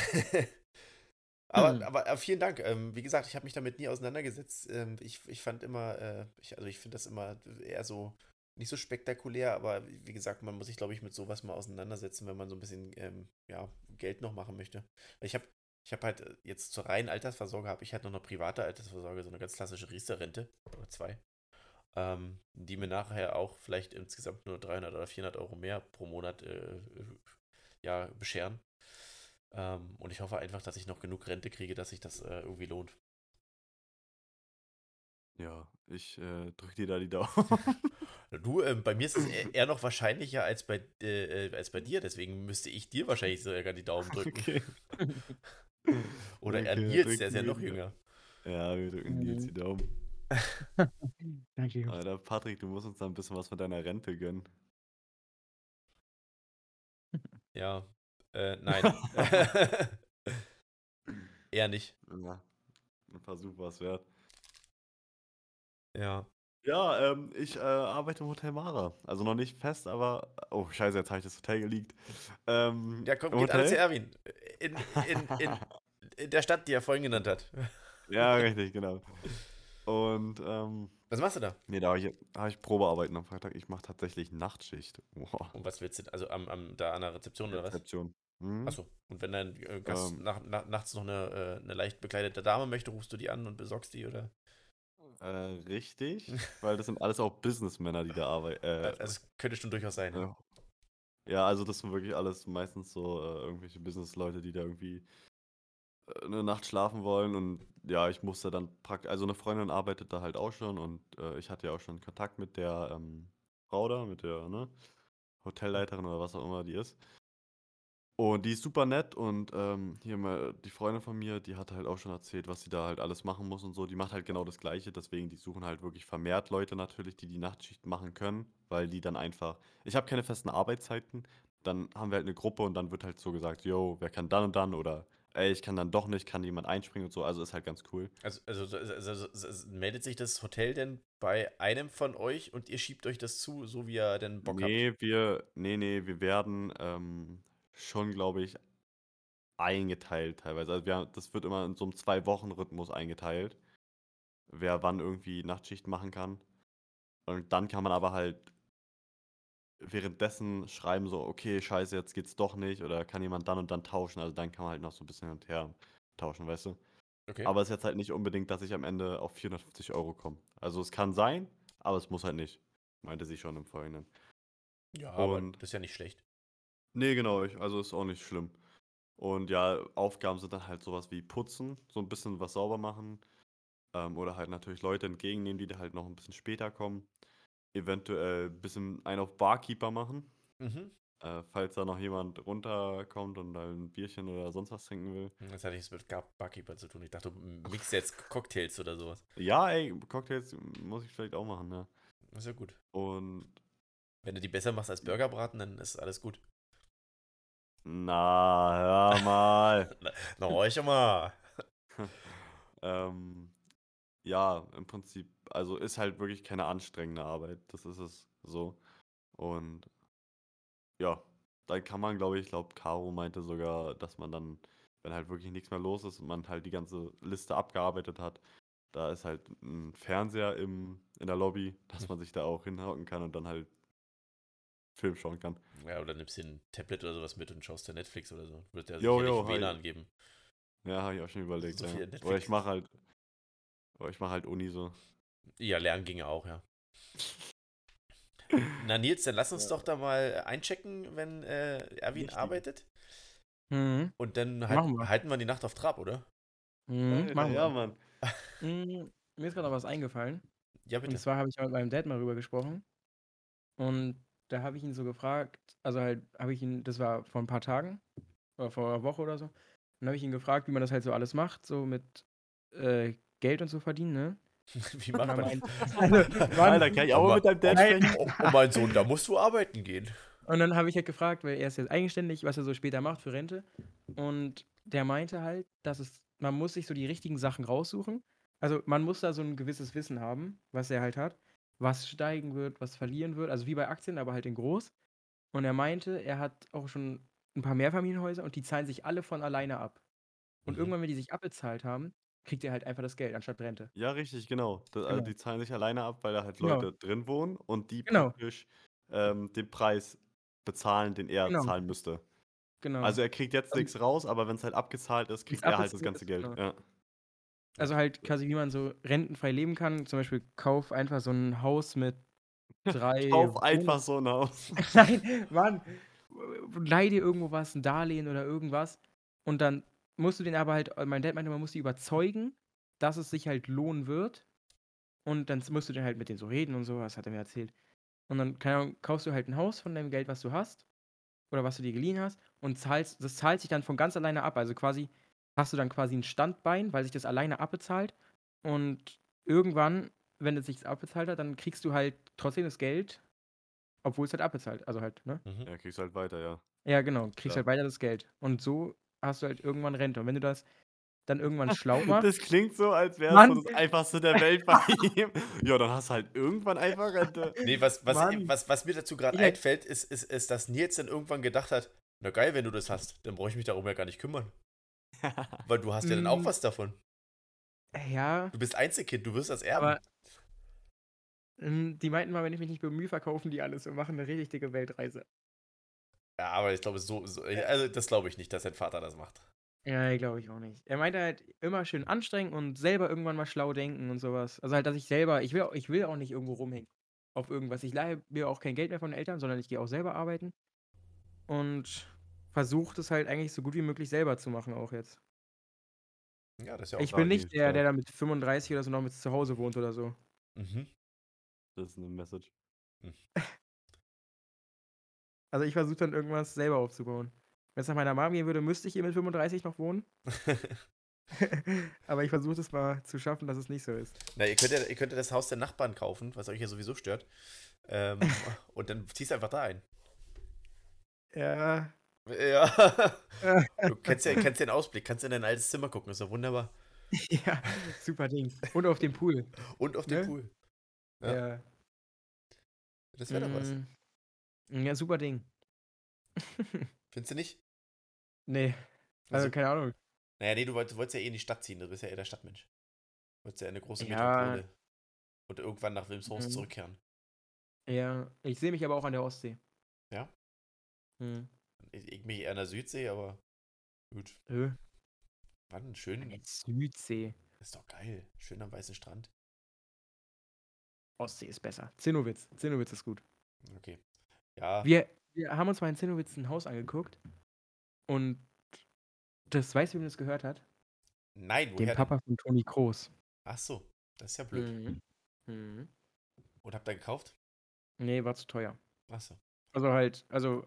S1: Aber vielen Dank. Wie gesagt, ich habe mich damit nie auseinandergesetzt. Ich fand immer, ich finde das immer eher so nicht so spektakulär, aber wie gesagt, man muss sich, glaube ich, mit sowas mal auseinandersetzen, wenn man so ein bisschen ja, Geld noch machen möchte. Ich habe halt jetzt zur reinen Altersvorsorge habe ich halt noch eine private Altersvorsorge, so eine ganz klassische Riester-Rente oder zwei, die mir nachher auch vielleicht insgesamt nur 300 oder 400 Euro mehr pro Monat ja, bescheren. Und ich hoffe einfach, dass ich noch genug Rente kriege, dass sich das irgendwie lohnt.
S2: Ja, ich drück dir da die Daumen.
S1: Du, bei mir ist es eher noch wahrscheinlicher als bei dir, deswegen müsste ich dir wahrscheinlich sogar die Daumen drücken.
S2: Okay.
S1: Oder
S2: Okay, dann
S1: Nils, der ist
S2: drücken
S1: ja
S2: wir
S1: noch
S2: dir.
S1: jünger.
S2: Ja, wir drücken Nils die
S3: Mhm.
S2: Daumen.
S3: Danke, Jungs.
S2: Alter, Patrick, du musst uns da ein bisschen was von deiner Rente gönnen.
S1: Ja, nein. Eher nicht.
S2: Ja, ein Versuch war es wert.
S1: Ja.
S2: Ja, ich arbeite im Hotel Mara. Also noch nicht fest, aber. Oh, scheiße, jetzt habe ich das Hotel geleakt.
S1: Ja, komm,
S2: Im
S1: geht alles zu
S2: Hotel?
S1: Erwin. In, in, in, in der Stadt, die er vorhin genannt hat.
S2: Ja, richtig, genau. Und,
S1: Was machst du da?
S2: nee, da habe ich Probearbeiten am Freitag. Ich mache tatsächlich Nachtschicht. Boah,
S1: Und was willst du? Also da an der Rezeption oder was?
S2: Rezeption. Mhm.
S1: Achso. Und wenn dein Gast
S2: Ähm,
S1: nachts noch eine leicht bekleidete Dame möchte, rufst du die an und besorgst die, oder?
S2: richtig, weil das sind alles auch Businessmänner, die da arbeiten.
S1: Also, es könnte schon durchaus sein, ja.
S2: Ja, also das sind wirklich alles meistens so irgendwelche Businessleute, die da irgendwie eine Nacht schlafen wollen. Und ja, ich musste dann praktisch, also eine Freundin arbeitet da halt auch schon und ich hatte ja auch schon Kontakt mit der Frau da, mit der ne, Hotelleiterin oder was auch immer die ist. Und die ist super nett und hier mal die Freundin von mir, die hat halt auch schon erzählt, was sie da halt alles machen muss und so. Die macht halt genau das Gleiche, deswegen die suchen halt wirklich vermehrt Leute natürlich, die die Nachtschicht machen können, weil die dann einfach, ich habe keine festen Arbeitszeiten, dann haben wir halt eine Gruppe und dann wird halt so gesagt, yo, wer kann dann und dann oder ey, ich kann dann doch nicht, kann jemand einspringen und so, also ist halt ganz cool.
S1: Meldet sich das Hotel denn bei einem von euch und ihr schiebt euch das zu, so wie ihr denn Bock habt?
S2: Nee, wir werden schon, glaube ich, eingeteilt teilweise. Also das wird immer in so einem 2 Wochen Rhythmus eingeteilt, wer wann irgendwie Nachtschicht machen kann. Und dann kann man aber halt währenddessen schreiben, so, okay, scheiße, jetzt geht's doch nicht, oder kann jemand dann und dann tauschen. Also dann kann man halt noch so ein bisschen hin und her tauschen, weißt du?
S1: Okay.
S2: Aber es ist jetzt halt nicht unbedingt, dass ich am Ende auf 450 € komme. Also es kann sein, aber es muss halt nicht, meinte sie schon im Folgenden.
S1: Ja, aber
S2: Und
S1: das ist ja nicht schlecht.
S2: nee, genau, also ist auch nicht schlimm. Und ja, Aufgaben sind dann halt sowas wie putzen, so ein bisschen was sauber machen. Oder halt natürlich Leute entgegennehmen, die da halt noch ein bisschen später kommen. Eventuell ein bisschen einen auf Barkeeper machen,
S1: Mhm.
S2: falls da noch jemand runterkommt und halt ein Bierchen oder sonst was trinken will.
S1: Das hatte nichts mit Barkeeper zu tun. Ich dachte, du mixt jetzt Cocktails oder sowas.
S2: Ja, ey, Cocktails muss ich vielleicht auch machen, ne?
S1: Das ist ja gut.
S2: Und
S1: Wenn du die besser machst als Burgerbraten, dann ist alles gut.
S2: na, hör mal.
S1: Na, euch mal.
S2: ähm, ja, im Prinzip, also ist halt wirklich keine anstrengende Arbeit. Das ist es so. Und ja, dann kann man, glaube ich, Caro meinte sogar, dass man dann, wenn halt wirklich nichts mehr los ist und man halt die ganze Liste abgearbeitet hat, da ist halt ein Fernseher in der Lobby, dass man sich da auch hinhocken kann und dann halt Film schauen kann.
S1: Ja, oder nimmst dir ein Tablet oder sowas mit und schaust dir Netflix oder so. Wird ja
S2: Jo,
S1: sicherlich
S2: halt.
S1: WLAN geben.
S2: Ja, habe ich auch schon überlegt,
S1: So
S2: ja.
S1: viel
S2: Oder
S1: Netflix.
S2: ich mache halt Uni so.
S1: Ja, lernen ginge auch, ja. Na, Nils, dann lass uns doch da mal einchecken, wenn Erwin
S2: Richtig.
S1: arbeitet.
S3: Mhm.
S1: Und dann
S3: Machen wir.
S1: halten wir die Nacht auf Trab, oder?
S3: Mhm.
S2: Alter,
S3: Machen
S2: ja,
S3: wir.
S2: Mann.
S3: Mir ist gerade noch was eingefallen.
S1: Ja,
S3: Und
S1: bitte.
S3: zwar habe ich mit meinem Dad mal drüber gesprochen. Und da habe ich ihn so gefragt, also halt, habe ich ihn, das war vor ein paar Tagen oder vor einer Woche oder so. Und dann habe ich ihn gefragt, wie man das halt so alles macht, so mit Geld und so verdienen, ne?
S1: Wie
S3: Und
S1: macht
S3: er
S1: man
S3: meint, also, Mann,
S2: Alter, kann ich
S1: Oh,
S2: auch mal
S1: ma-
S2: mit deinem Dad
S3: nein.
S2: sprechen?
S1: oh, mein Sohn, da musst du arbeiten gehen.
S3: Und dann habe ich halt gefragt, weil er ist jetzt eigenständig, was er so später macht für Rente. Und der meinte halt, man muss sich so die richtigen Sachen raussuchen. Also man muss da so ein gewisses Wissen haben, was er halt hat, was steigen wird, was verlieren wird. Also wie bei Aktien, aber halt in groß. Und er meinte, er hat auch schon ein paar Mehrfamilienhäuser und die zahlen sich alle von alleine ab. Und
S1: Mhm.
S3: irgendwann, wenn die sich abbezahlt haben, kriegt er halt einfach das Geld anstatt Rente.
S2: Ja, richtig, genau. Also
S3: Genau.
S2: die zahlen sich alleine ab, weil da halt
S3: Genau.
S2: Leute drin wohnen und die
S3: Genau.
S2: praktisch den Preis bezahlen, den er
S3: Genau.
S2: zahlen müsste.
S3: Genau.
S2: Also er kriegt jetzt
S3: Und
S2: nichts raus, aber wenn es halt abgezahlt ist,
S3: wenn's
S2: kriegt er halt das
S3: abbezahlt
S2: ganze
S3: ist,
S2: Geld.
S3: genau.
S2: Ja.
S3: Also halt quasi, wie man so rentenfrei leben kann. Zum Beispiel kauf einfach so ein Haus mit 3
S2: Kauf einfach so ein Haus.
S3: Nein, Mann, leih dir irgendwo was, ein Darlehen oder irgendwas und dann musst du den aber halt mein Dad meinte, man muss die überzeugen, dass es sich halt lohnen wird und dann musst du dann halt mit denen so reden und so was, hat er mir erzählt. Und dann, keine Ahnung, kaufst du halt ein Haus von deinem Geld, was du hast oder was du dir geliehen hast und das zahlt sich dann von ganz alleine ab. Also quasi hast du dann quasi ein Standbein, weil sich das alleine abbezahlt und irgendwann, wenn es sich abbezahlt hat, dann kriegst du halt trotzdem das Geld, obwohl es halt abbezahlt, also halt, ne?
S1: Mhm.
S2: Ja, kriegst halt weiter, ja.
S3: Ja, genau, kriegst
S2: Klar.
S3: halt weiter das Geld. Und so hast du halt irgendwann Rente. Und wenn du das dann irgendwann schlau machst,
S2: Das klingt so, als wäre es so
S3: Mann,
S2: das Einfachste der Welt bei ihm. Ja, dann hast du halt irgendwann einfach Rente.
S1: Nee,
S3: Mann,
S1: was mir dazu gerade
S3: ich halt,
S1: einfällt, ist, dass Nils dann irgendwann gedacht hat, na geil, wenn du das hast, dann brauche ich mich darum ja gar nicht kümmern. Weil du hast ja dann auch
S3: mm,
S1: was davon.
S3: Ja,
S1: Du bist Einzelkind, du wirst das erben.
S3: aber die meinten mal, wenn ich mich nicht bemühe, verkaufen die alles und machen eine richtig dicke Weltreise.
S1: Ja, aber ich glaube, also das glaube ich nicht, dass dein Vater das macht.
S3: Ja, glaube ich auch nicht. Er meinte halt, immer schön anstrengen und selber irgendwann mal schlau denken und sowas. Also halt, dass ich will auch nicht irgendwo rumhängen auf irgendwas. Ich leihe mir auch kein Geld mehr von den Eltern, sondern ich gehe auch selber arbeiten und versuche das halt eigentlich so gut wie möglich selber zu machen auch jetzt.
S1: Ja, das ist ja auch
S3: Ich bin
S1: gut.
S3: nicht der,
S2: stark.
S3: der da mit 35 oder so noch mit zu Hause wohnt oder so.
S1: Mhm.
S2: Das ist eine Message.
S3: Also ich versuche dann irgendwas selber aufzubauen. Wenn es nach meiner Mom gehen würde, müsste ich hier mit 35 noch wohnen. Aber ich versuche es mal zu schaffen, dass es nicht so ist.
S1: Na, ihr könnt ja das Haus der Nachbarn kaufen, was euch ja sowieso stört. Und dann ziehst du einfach da ein.
S3: Ja.
S1: Ja. Du kennst ja den Ausblick, kannst in dein altes Zimmer gucken, ist doch wunderbar.
S3: Ja, super Ding. Und auf dem Pool.
S1: Und auf den
S3: Ne?
S1: Pool. Ja,
S3: Ja.
S1: das wäre doch was.
S3: Ja, super Ding.
S1: Findest du nicht?
S3: Nee, also
S1: Also,
S3: keine Ahnung.
S1: naja, nee, du wolltest ja eh in die Stadt ziehen, du bist ja eher der Stadtmensch. Du wolltest ja in eine große
S3: Ja,
S1: Metropole und irgendwann nach Wilmshorst
S3: mhm.
S1: zurückkehren.
S3: Ja, ich sehe mich aber auch an der Ostsee.
S1: Ja?
S3: Mhm.
S1: Ich mich eher an der Südsee, aber gut.
S3: Äh,
S1: Wann?
S3: an der
S1: Schön.
S3: Südsee.
S1: Ist doch geil. Schön am weißen Strand.
S3: Ostsee ist besser. Zinnowitz. Zinnowitz ist gut.
S1: Okay. Ja.
S3: Wir haben uns mal in Zinnowitz ein Haus angeguckt und weißt du, wem das gehört hat?
S1: Nein,
S3: Dem
S1: woher denn?
S3: Papa von Toni Kroos.
S1: Ach so, das ist ja blöd.
S3: Mhm. Mhm.
S1: Und habt ihr gekauft?
S3: Nee, war zu teuer.
S1: Ach so.
S3: Also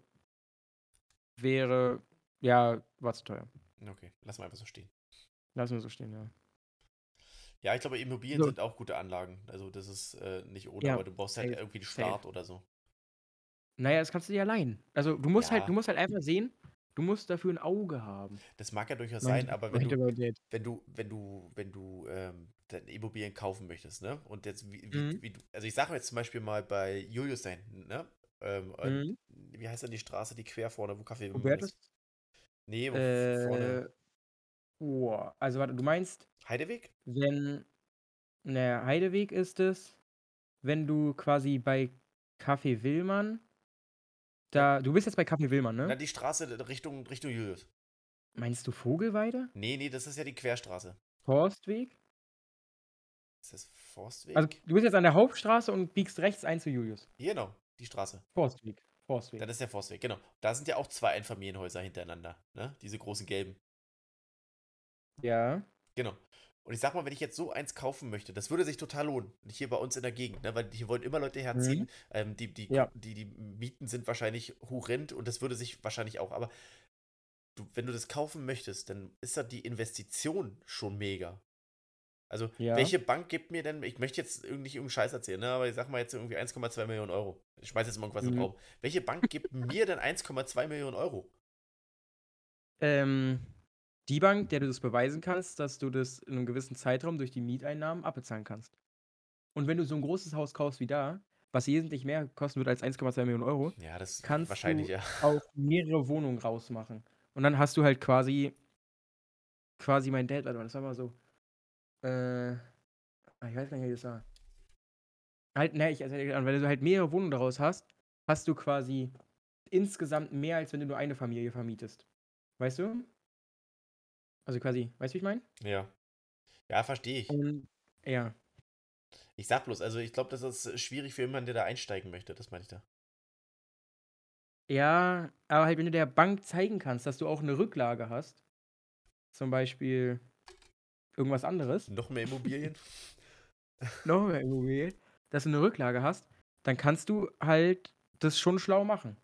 S3: wäre, ja, war zu teuer.
S1: Okay, lass mal einfach so stehen.
S3: Lassen wir so stehen, ja.
S1: Ja, ich glaube, Immobilien
S3: So,
S1: sind auch gute Anlagen. Also das ist nicht ohne,
S3: ja,
S1: aber du brauchst halt
S3: safe,
S1: irgendwie den
S3: safe.
S1: Start oder so.
S3: Naja, das kannst du dir leihen. Also du
S1: Ja,
S3: musst halt einfach sehen, du musst dafür ein Auge haben.
S1: das mag ja durchaus sein,
S3: Meinte,
S1: aber
S3: meinte mein Dad.
S1: wenn du deine Immobilien kaufen möchtest, ne? Und jetzt,
S3: Mhm.
S1: wie du, also ich sage jetzt zum Beispiel mal bei Julius sein, ne?
S3: Mhm.
S1: Wie heißt denn die Straße, die quer vorne, wo Kaffee Wimmern
S3: Hubertus?
S1: ist? Nee, wo vorne.
S3: Äh, also warte, du meinst,
S1: Heideweg?
S3: wenn, naja, Heideweg ist es, wenn du quasi bei Café Willmann,
S1: Na,
S3: du bist jetzt bei Café Willmann,
S1: na,
S3: ne?
S1: die Straße Richtung Julius.
S3: Meinst du Vogelweide?
S1: Nee, das ist ja die Querstraße.
S3: Forstweg?
S1: Ist das
S3: Also
S1: Forstweg?
S3: du bist jetzt an der Hauptstraße und biegst rechts ein zu Julius.
S1: Genau, die Straße.
S3: Forstweg. Forstweg.
S1: Das ist der Forstweg, genau. Da sind ja auch zwei Einfamilienhäuser hintereinander, ne? Diese großen gelben.
S3: Ja.
S1: Genau. Und ich sag mal, wenn ich jetzt so eins kaufen möchte, das würde sich total lohnen. Hier bei uns in der Gegend, ne? Weil hier wollen immer Leute herziehen.
S3: Mhm. Ja.
S1: Die Mieten sind wahrscheinlich horrend und das würde sich wahrscheinlich auch. Aber wenn du das kaufen möchtest, dann ist da die Investition schon mega. Also,
S3: Ja.
S1: welche Bank gibt mir denn, ich möchte jetzt nicht irgendeinen Scheiß erzählen, ne? Aber ich sag mal jetzt irgendwie 1,2 Millionen Euro. Ich schmeiß jetzt mal irgendwas in den
S3: Mhm.
S1: Raum. Welche Bank gibt mir denn 1,2 Millionen Euro?
S3: Ähm, die Bank, der du das beweisen kannst, dass du das in einem gewissen Zeitraum durch die Mieteinnahmen abbezahlen kannst. Und wenn du so ein großes Haus kaufst wie da, was wesentlich mehr kosten wird als 1,2 Millionen Euro,
S1: Ja, das
S3: kannst
S1: wahrscheinlich,
S3: du
S1: ja.
S3: auch mehrere Wohnungen rausmachen. Und dann hast du halt quasi mein Dad, warte mal, das war mal so, ich weiß gar nicht, wie das war. Halt, ne, wenn du halt mehrere Wohnungen daraus hast, hast du quasi insgesamt mehr, als wenn du nur eine Familie vermietest. Weißt du? Also quasi, weißt du, wie ich meine?
S1: Ja. Ja, verstehe ich.
S3: Und ja.
S1: Ich sag bloß, also ich glaube, das ist schwierig für jemanden, der da einsteigen möchte. Das meine ich da.
S3: Ja, aber halt, wenn du der Bank zeigen kannst, dass du auch eine Rücklage hast, zum Beispiel irgendwas anderes,
S1: Noch mehr Immobilien?
S3: noch mehr Immobilien, dass du eine Rücklage hast, dann kannst du halt das schon schlau machen.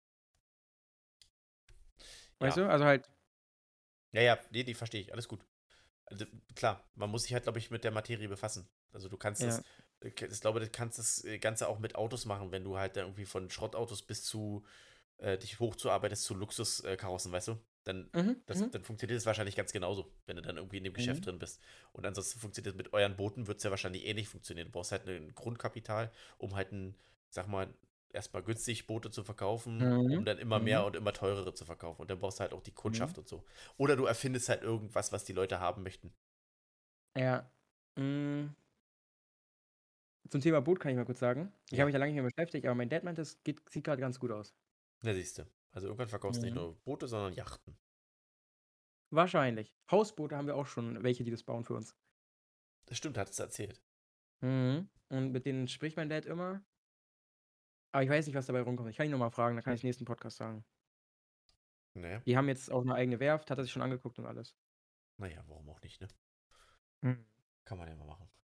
S3: Weißt
S1: Ja.
S3: du? Also halt,
S1: Ja, nee, die verstehe ich. Alles gut. Also, klar, man muss sich halt, glaube ich, mit der Materie befassen. Also du kannst das,
S3: ja.
S1: ich glaube, du kannst das Ganze auch mit Autos machen, wenn du halt da irgendwie von Schrottautos bis zu dich hochzuarbeitest zu Luxuskarossen, weißt du?
S3: Mhm, mhm,
S1: Dann funktioniert es wahrscheinlich ganz genauso, wenn du dann irgendwie in dem Geschäft
S3: mhm,
S1: drin bist. Und ansonsten funktioniert es mit euren Booten, wird es ja wahrscheinlich ähnlich funktionieren. Du brauchst halt ein Grundkapital, um halt sag mal, erstmal günstig Boote zu verkaufen, um
S3: mhm,
S1: dann immer mehr
S3: mhm,
S1: und immer teurere zu verkaufen. Und dann brauchst du halt auch die
S3: mhm.
S1: Kundschaft und so. Oder du erfindest halt irgendwas, was die Leute haben möchten.
S3: Ja. Mm, Zum Thema Boot kann ich mal kurz sagen. Ich
S1: Ja.
S3: habe mich da lange nicht mehr beschäftigt, aber mein Dad meinte, sieht gerade ganz gut aus.
S1: Na, siehst du. Also irgendwann verkaufst du nicht
S3: Mhm.
S1: nur Boote, sondern Yachten.
S3: Wahrscheinlich. Hausboote haben wir auch schon welche, die das bauen für uns.
S1: Das stimmt, hattest du erzählt.
S3: Und mit denen spricht mein Dad immer. Aber ich weiß nicht, was dabei rumkommt. Ich kann ihn nochmal fragen, dann kann ich im nächsten Podcast sagen.
S1: Naja,
S3: Die haben jetzt auch eine eigene Werft, hat er sich schon angeguckt und alles.
S1: naja, warum auch nicht, ne? Kann man ja mal machen.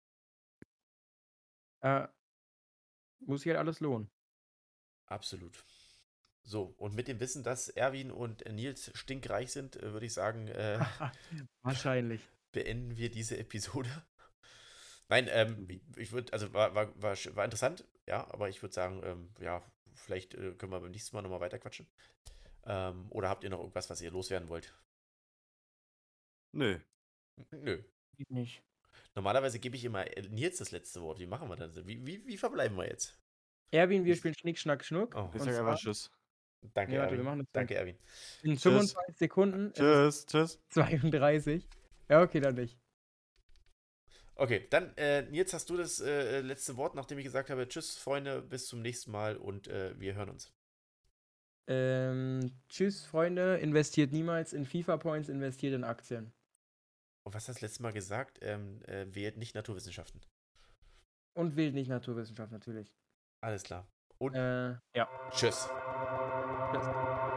S3: Muss sich halt alles lohnen.
S1: Absolut. So, und mit dem Wissen, dass Erwin und Nils stinkreich sind, würde ich sagen,
S3: Wahrscheinlich.
S1: beenden wir diese Episode. Nein, ich würde, also war interessant, ja, aber ich würde sagen, ja, vielleicht können wir beim nächsten Mal nochmal weiter quatschen. Oder habt ihr noch irgendwas, was ihr loswerden wollt?
S2: Nö.
S1: Nö.
S3: Ich nicht.
S1: Normalerweise gebe ich immer Nils das letzte Wort. Wie machen wir das? Wie verbleiben wir jetzt?
S3: Erwin, wir
S2: Ich-
S3: spielen Schnick, Schnack, Schnuck.
S1: Oh,
S2: Ich
S3: Und
S2: sag
S3: zwar,
S2: einfach Tschüss.
S1: danke,
S3: nee, warte, wir
S1: Erwin.
S3: machen das
S1: Danke, Erwin.
S3: in
S2: Tschüss.
S3: 25 Sekunden. Es ist
S2: Tschüss.
S3: 32. Ja, okay, dann nicht.
S1: Okay, dann, Nils, hast du das letzte Wort, nachdem ich gesagt habe, tschüss, Freunde, bis zum nächsten Mal und wir hören uns.
S3: Tschüss, Freunde. Investiert niemals in FIFA-Points, investiert in Aktien.
S1: Und was hast du das letzte Mal gesagt? Wählt nicht Naturwissenschaften.
S3: Und wählt nicht Naturwissenschaft, natürlich.
S1: Alles klar. Und
S3: Ja.
S1: tschüss.
S3: Tschüss.